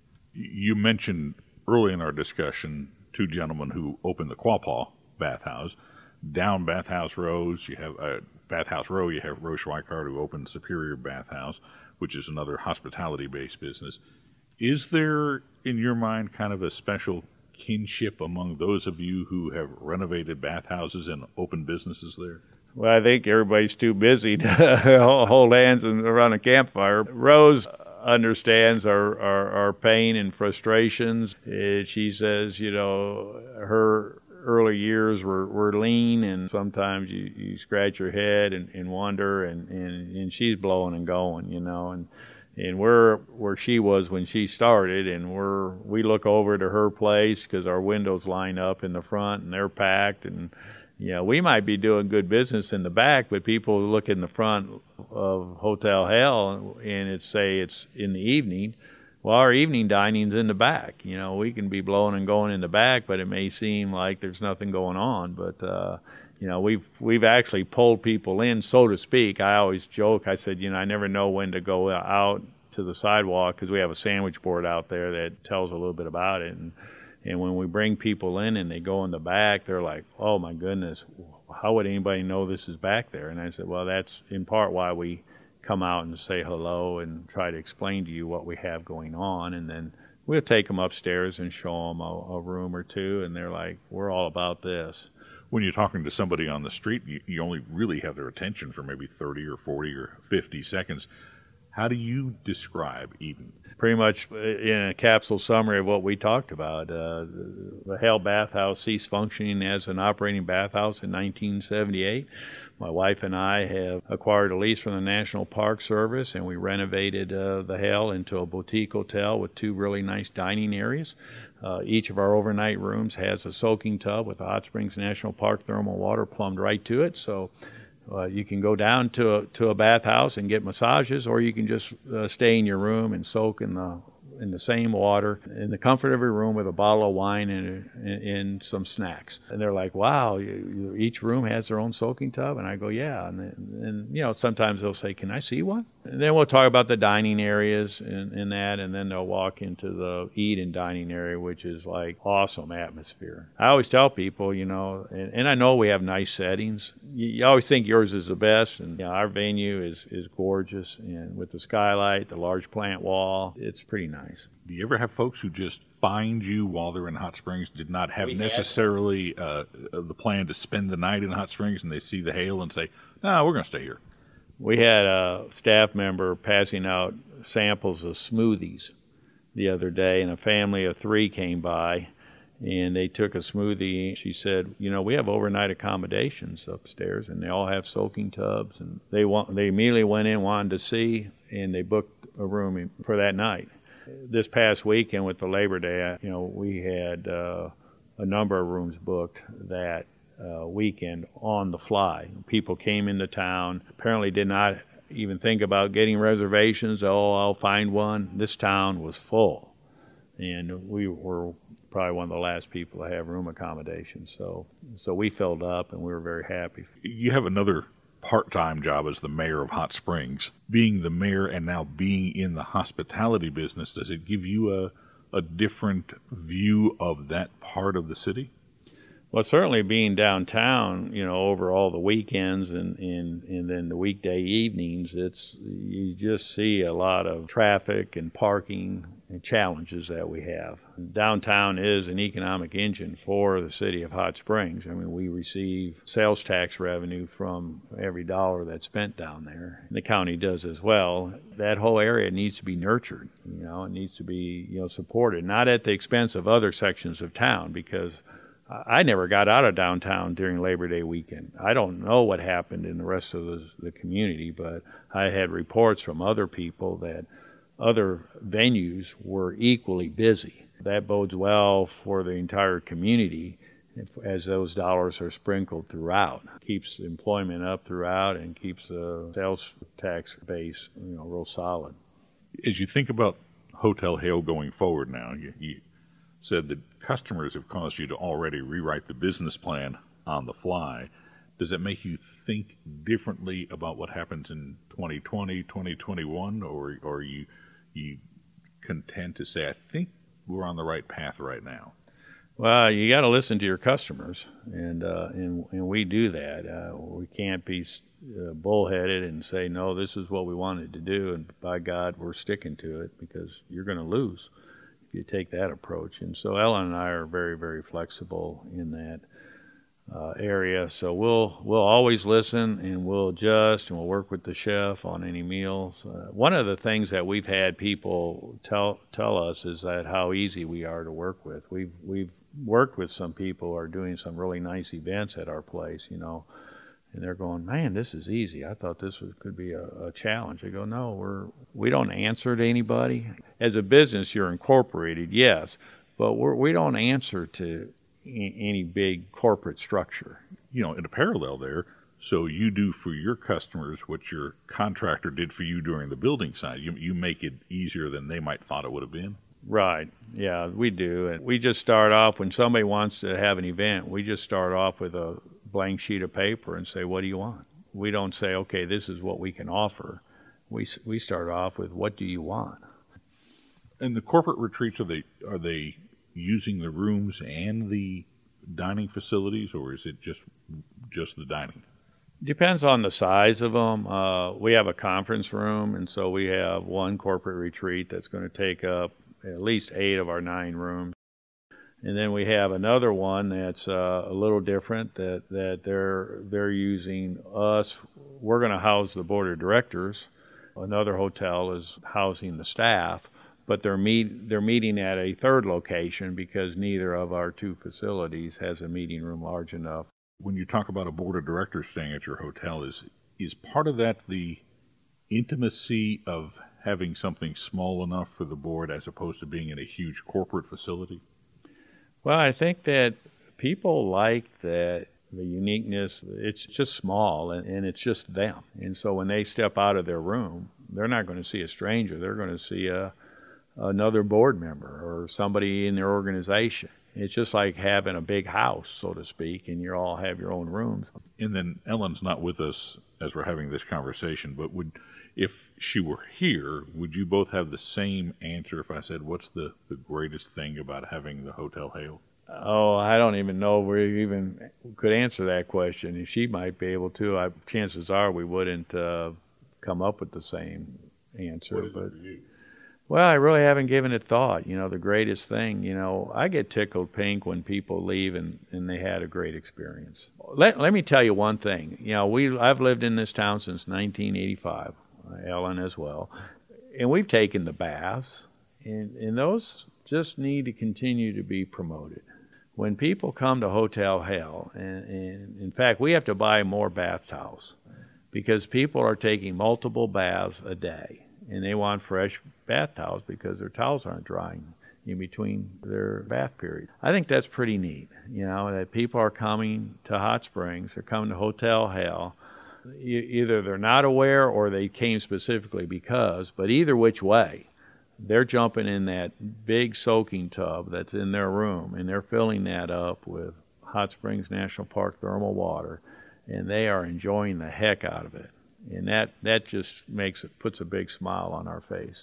You mentioned early in our discussion two gentlemen who opened the Quapaw Bathhouse. Down Bathhouse Rows, you have uh, Bathhouse Row, you have Rose Schweikart, who opened Superior Bathhouse, which is another hospitality-based business. Is there, in your mind, kind of a special kinship among those of you who have renovated bathhouses and opened businesses there? Well, I think everybody's too busy to hold hands and around a campfire. Rose understands our, our, our pain and frustrations. Uh, she says, you know, her early years were, were lean, and sometimes you, you scratch your head and, and wonder, and, and, and she's blowing and going, you know, and and we're where she was when she started, and we're we look over to her place because our windows line up in the front and they're packed, and you know, we might be doing good business in the back, but people look in the front of Hotel Hale and it's say it's in the evening. Well, our evening dining's in the back. You know, we can be blowing and going in the back, but it may seem like there's nothing going on. But, uh, you know, we've we've actually pulled people in, so to speak. I always joke. I said, you know, I never know when to go out to the sidewalk because we have a sandwich board out there that tells a little bit about it. And, and when we bring people in and they go in the back, they're like, oh, my goodness, how would anybody know this is back there? And I said, well, that's in part why we come out and say hello and try to explain to you what we have going on, and then we'll take them upstairs and show them a, a room or two, and they're like, we're all about this. When you're talking to somebody on the street, you, you only really have their attention for maybe thirty or forty or fifty seconds. How do you describe Eden? Pretty much in a capsule summary of what we talked about. Uh, the Hale Bathhouse ceased functioning as an operating bathhouse in nineteen seventy-eight. My wife and I have acquired a lease from the National Park Service, and we renovated uh, the Hale into a boutique hotel with two really nice dining areas. Uh, each of our overnight rooms has a soaking tub with a Hot Springs National Park thermal water plumbed right to it. So uh, you can go down to a, to a bathhouse and get massages, or you can just uh, stay in your room and soak in the in the same water, in the comfort of your room with a bottle of wine and, and, and some snacks. And they're like, wow, you, you, each room has their own soaking tub? And I go, yeah. And, then, and, you know, sometimes they'll say, can I see one? And then we'll talk about the dining areas and, and that, and then they'll walk into the eat and dining area, which is like awesome atmosphere. I always tell people, you know, and, and I know we have nice settings. You, you always think yours is the best, and you know, our venue is, is gorgeous, and with the skylight, the large plant wall, it's pretty nice. Do you ever have folks who just find you while they're in Hot Springs, did not have We had- necessarily uh, the plan to spend the night in Hot Springs, and they see the hail and say, no, we're going to stay here? We had a staff member passing out samples of smoothies the other day, and a family of three came by, and they took a smoothie. She said, you know, we have overnight accommodations upstairs, and they all have soaking tubs. And they want, they immediately went in, wanted to see, and they booked a room for that night. This past weekend with the Labor Day, you know, we had uh, a number of rooms booked that uh, weekend on the fly. People came into town, apparently did not even think about getting reservations. Oh, I'll find one. This town was full, and we were probably one of the last people to have room accommodations. So, so we filled up, and we were very happy. You have another part-time job as the mayor of Hot Springs. Being the mayor and now being in the hospitality business, does it give you a, a different view of that part of the city? Well, certainly being downtown, you know, over all the weekends and, and, and then the weekday evenings, it's, you just see a lot of traffic and parking and challenges that we have. Downtown is an economic engine for the city of Hot Springs. I mean, we receive sales tax revenue from every dollar that's spent down there. The county does as well. That whole area needs to be nurtured, you know, it needs to be, you know, supported, not at the expense of other sections of town, because I never got out of downtown during Labor Day weekend. I don't know what happened in the rest of the, the community, but I had reports from other people that other venues were equally busy. That bodes well for the entire community as those dollars are sprinkled throughout. Keeps employment up throughout and keeps the sales tax base, you know, real solid. As you think about Hotel Hail going forward now, you, you said that customers have caused you to already rewrite the business plan on the fly. Does it make you think differently about what happens in twenty twenty, twenty twenty-one, or, or are you, you content to say, I think we're on the right path right now? Well, you got to listen to your customers, and uh, and and we do that. Uh, we can't be uh, bullheaded and say, no, this is what we wanted to do, and by God, we're sticking to it, because you're going to lose if you take that approach. And so Ellen and I are very, very flexible in that uh, area. So we'll we'll always listen, and we'll adjust, and we'll work with the chef on any meals. Uh, one of the things that we've had people tell tell us is that how easy we are to work with. We've we've worked with some people who are doing some really nice events at our place, you know, and they're going, man, this is easy. I thought this was, could be a, a challenge. I go, no, we're, we don't answer to anybody. As a business, you're incorporated, yes, but we're, we don't answer to a, any big corporate structure. You know, in a parallel there, so you do for your customers what your contractor did for you during the building side. You, you make it easier than they might thought it would have been. Right. Yeah, we do. And we just start off, when somebody wants to have an event, we just start off with a blank sheet of paper and say, what do you want? We don't say, okay, this is what we can offer. We we start off with, what do you want? And the corporate retreats, are they are they using the rooms and the dining facilities, or is it just just the dining? Depends on the size of them. Uh, we have a conference room, and so we have one corporate retreat that's going to take up at least eight of our nine rooms. And then we have another one that's uh, a little different, that, that they're they're using us. We're going to house the board of directors. Another hotel is housing the staff, but they're meet they're meeting at a third location because neither of our two facilities has a meeting room large enough. When you talk about a board of directors staying at your hotel, is is part of that the intimacy of having something small enough for the board as opposed to being in a huge corporate facility? Well, I think that people like that, the uniqueness. It's just small, and, and it's just them. And so when they step out of their room, they're not going to see a stranger. They're going to see a, another board member or somebody in their organization. It's just like having a big house, so to speak, and you all have your own rooms. And then Ellen's not with us as we're having this conversation, but would, if she were here, would you both have the same answer if I said, what's the, the greatest thing about having the Hotel Hale? Oh, I don't even know if we even could answer that question. If she might be able to, I, chances are we wouldn't uh, come up with the same answer. What is but it for you? Well, I really haven't given it thought. You know, the greatest thing, you know, I get tickled pink when people leave and, and they had a great experience. Let, let me tell you one thing. You know, we I've lived in this town since nineteen eighty-five, Ellen as well, and we've taken the baths, and, and those just need to continue to be promoted. When people come to Hotel Hale, and, and in fact, we have to buy more bath towels because people are taking multiple baths a day, and they want fresh bath towels because their towels aren't drying in between their bath period. I think that's pretty neat, you know, that people are coming to Hot Springs, they're coming to Hotel Hale. E- either they're not aware or they came specifically because, but either which way, they're jumping in that big soaking tub that's in their room, and they're filling that up with Hot Springs National Park thermal water, and they are enjoying the heck out of it. And that, that just makes it, puts a big smile on our face.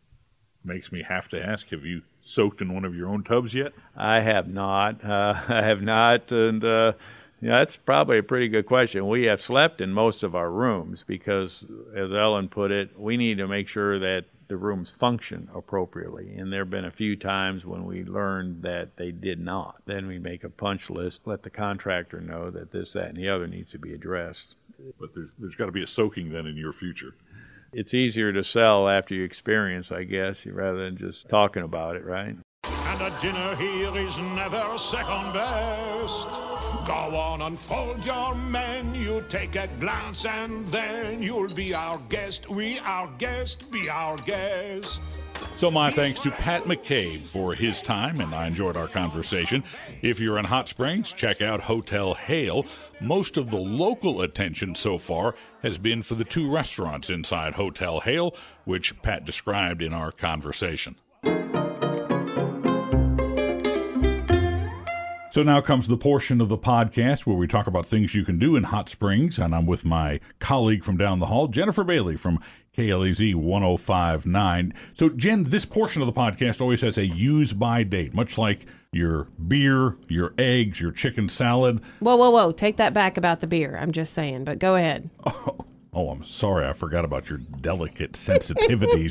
Makes me have to ask, have you soaked in one of your own tubs yet? I have not. Uh, I have not, and uh, yeah, that's probably a pretty good question. We have slept in most of our rooms because, as Ellen put it, we need to make sure that the rooms function appropriately. And there have been a few times when we learned that they did not. Then we make a punch list, let the contractor know that this, that, and the other needs to be addressed. But there's there's got to be a soaking then in your future. It's easier to sell after you experience, I guess, rather than just talking about it, right? And a dinner here is never second best. Go on, unfold your menu, take a glance, and then you'll be our guest. We our guest, be our guest. So my thanks to Pat McCabe for his time, and I enjoyed our conversation. If you're in Hot Springs, check out Hotel Hale. Most of the local attention so far has been for the two restaurants inside Hotel Hale, which Pat described in our conversation. So now comes the portion of the podcast where we talk about things you can do in Hot Springs, and I'm with my colleague from down the hall, Jennifer Bailey from K L E Z one oh five point nine. So, Jen, this portion of the podcast always has a use-by date, much like your beer, your eggs, your chicken salad. Whoa, whoa, whoa. Take that back about the beer. I'm just saying, but go ahead. Oh, oh I'm sorry. I forgot about your delicate sensitivities.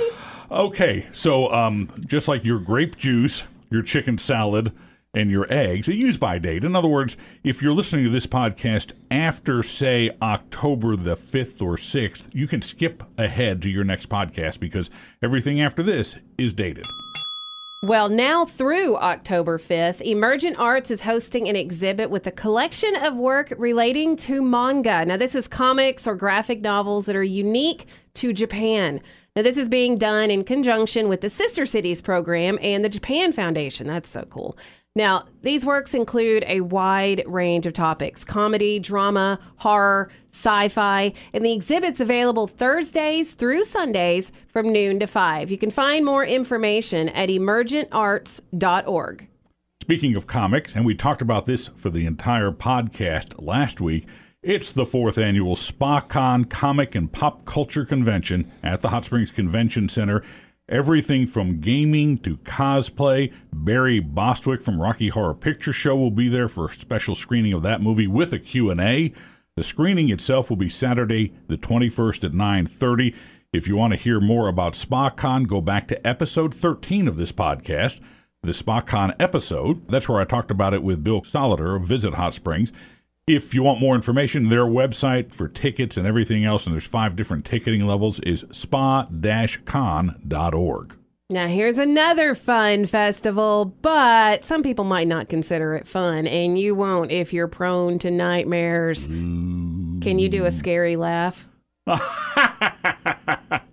Okay, so um, just like your grape juice, your chicken salad, and your eggs, a use-by date. In other words, if you're listening to this podcast after, say, October the fifth or sixth, you can skip ahead to your next podcast because everything after this is dated. Well, now through October fifth, Emergent Arts is hosting an exhibit with a collection of work relating to manga. Now, this is comics or graphic novels that are unique to Japan. Now, this is being done in conjunction with the Sister Cities program and the Japan Foundation. That's so cool. Now, these works include a wide range of topics: comedy, drama, horror, sci-fi, and the exhibit's available Thursdays through Sundays from noon to five. You can find more information at emergent arts dot org. Speaking of comics, and we talked about this for the entire podcast last week, it's the fourth annual SpaCon Comic and Pop Culture Convention at the Hot Springs Convention Center. Everything from gaming to cosplay. Barry Bostwick from Rocky Horror Picture Show will be there for a special screening of that movie with a Q and A. The screening itself will be Saturday the twenty-first at nine thirty. If you want to hear more about SpaCon, go back to episode thirteen of this podcast, the SpaCon episode. That's where I talked about it with Bill Solider of Visit Hot Springs. If you want more information, their website for tickets and everything else, and there's five different ticketing levels, is spa dash con dot org. Now, here's another fun festival, but some people might not consider it fun, and you won't if you're prone to nightmares. Ooh. Can you do a scary laugh?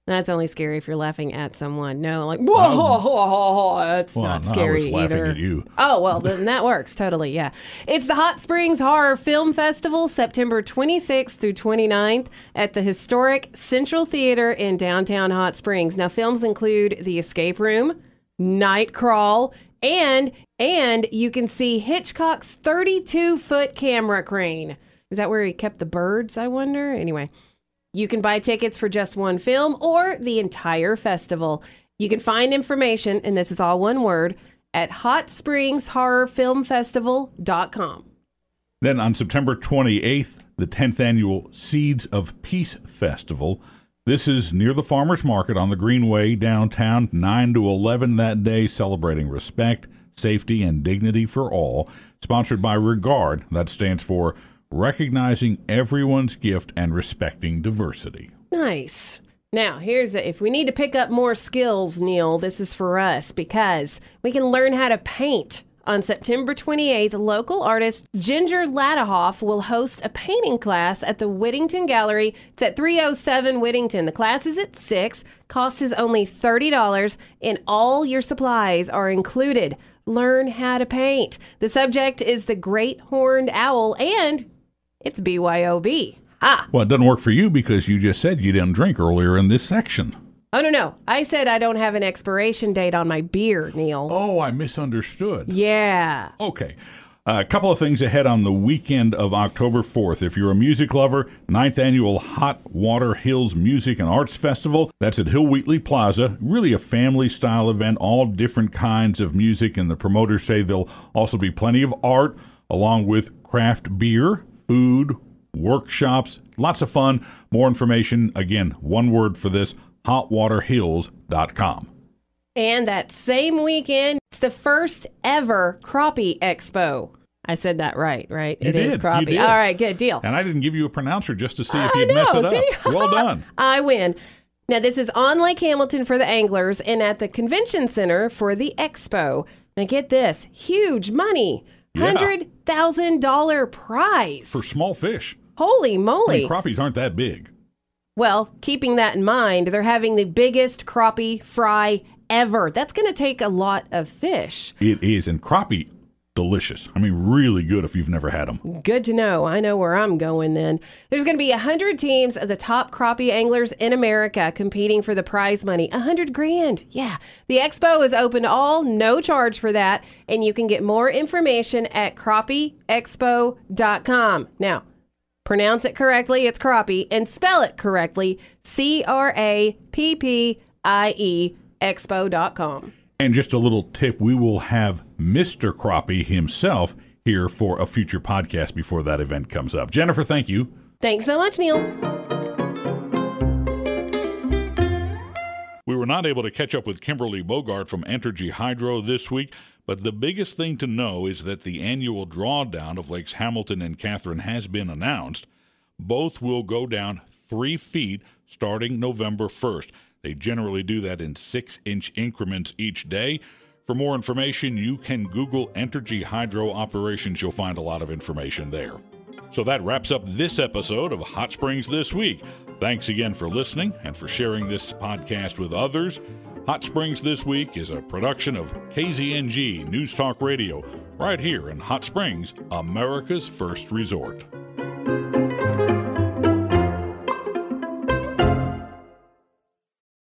That's only scary if you're laughing at someone. No, like, whoa, ho, ho, ho, that's Well, not no, scary I was laughing either. at you. Oh, well, then that works totally, yeah. It's the Hot Springs Horror Film Festival, September twenty-sixth through twenty-ninth at the historic Central Theater in downtown Hot Springs. Now, films include The Escape Room, Night Crawl, and and you can see Hitchcock's thirty-two foot camera crane. Is that where he kept the birds, I wonder? Anyway. You can buy tickets for just one film or the entire festival. You can find information, and this is all one word, at hot springs horror film festival dot com. Then on September twenty-eighth, the tenth annual Seeds of Peace Festival. This is near the Farmers Market on the Greenway downtown, nine to eleven that day, celebrating respect, safety, and dignity for all. Sponsored by Regard, that stands for Recognizing Everyone's Gift and Respecting Diversity. Nice. Now, here's a, if we need to pick up more skills, Neil, this is for us because we can learn how to paint. On September twenty-eighth, local artist Ginger Ladahoff will host a painting class at the Whittington Gallery. It's at three oh seven Whittington. The class is at six. Cost is only thirty dollars, and all your supplies are included. Learn how to paint. The subject is the Great Horned Owl, and it's B Y O B. Ah. Well, it doesn't work for you because you just said you didn't drink earlier in this section. Oh, no, no. I said I don't have an expiration date on my beer, Neil. Oh, I misunderstood. Yeah. Okay. Uh, a couple of things ahead on the weekend of October fourth. If you're a music lover, ninth Annual Hot Water Hills Music and Arts Festival. That's at Hill Wheatley Plaza. Really a family-style event, all different kinds of music, and the promoters say there'll also be plenty of art, along with craft beer, food, workshops, lots of fun. More information, again, one word for this, hot water hills dot com. And that same weekend, it's the first ever Crappie Expo. I said that right, right? You it did, is you Crappie. did. All right, good deal. And I didn't give you a pronouncer just to see if I you'd mess know, it up. see? Well done. I win. Now, this is on Lake Hamilton for the anglers and at the Convention Center for the Expo. Now, get this. Huge money. Yeah. one hundred thousand dollars prize. For small fish. Holy I moly. mean, crappies aren't that big. Well, keeping that in mind, they're having the biggest crappie fry ever. That's going to take a lot of fish. It is. And crappie, delicious. I mean, really good if you've never had them. Good to know. I know where I'm going then. There's going to be one hundred teams of the top crappie anglers in America competing for the prize money. one hundred grand. Yeah. The expo is open to all, no charge for that. And you can get more information at crappie expo dot com. Now, pronounce it correctly, it's crappie, and spell it correctly, C R A P P I E, expo dot com. And just a little tip, we will have Mister Crappie himself here for a future podcast before that event comes up. Jennifer, thank you. Thanks so much, Neil. We were not able to catch up with Kimberly Bogart from Entergy Hydro this week, but the biggest thing to know is that the annual drawdown of Lakes Hamilton and Catherine has been announced. Both will go down three feet starting November first. They generally do that in six-inch increments each day. For more information, you can Google Entergy Hydro operations. You'll find a lot of information there. So that wraps up this episode of Hot Springs This Week. Thanks again for listening and for sharing this podcast with others. Hot Springs This Week is a production of K Z N G News Talk Radio, right here in Hot Springs, America's first resort.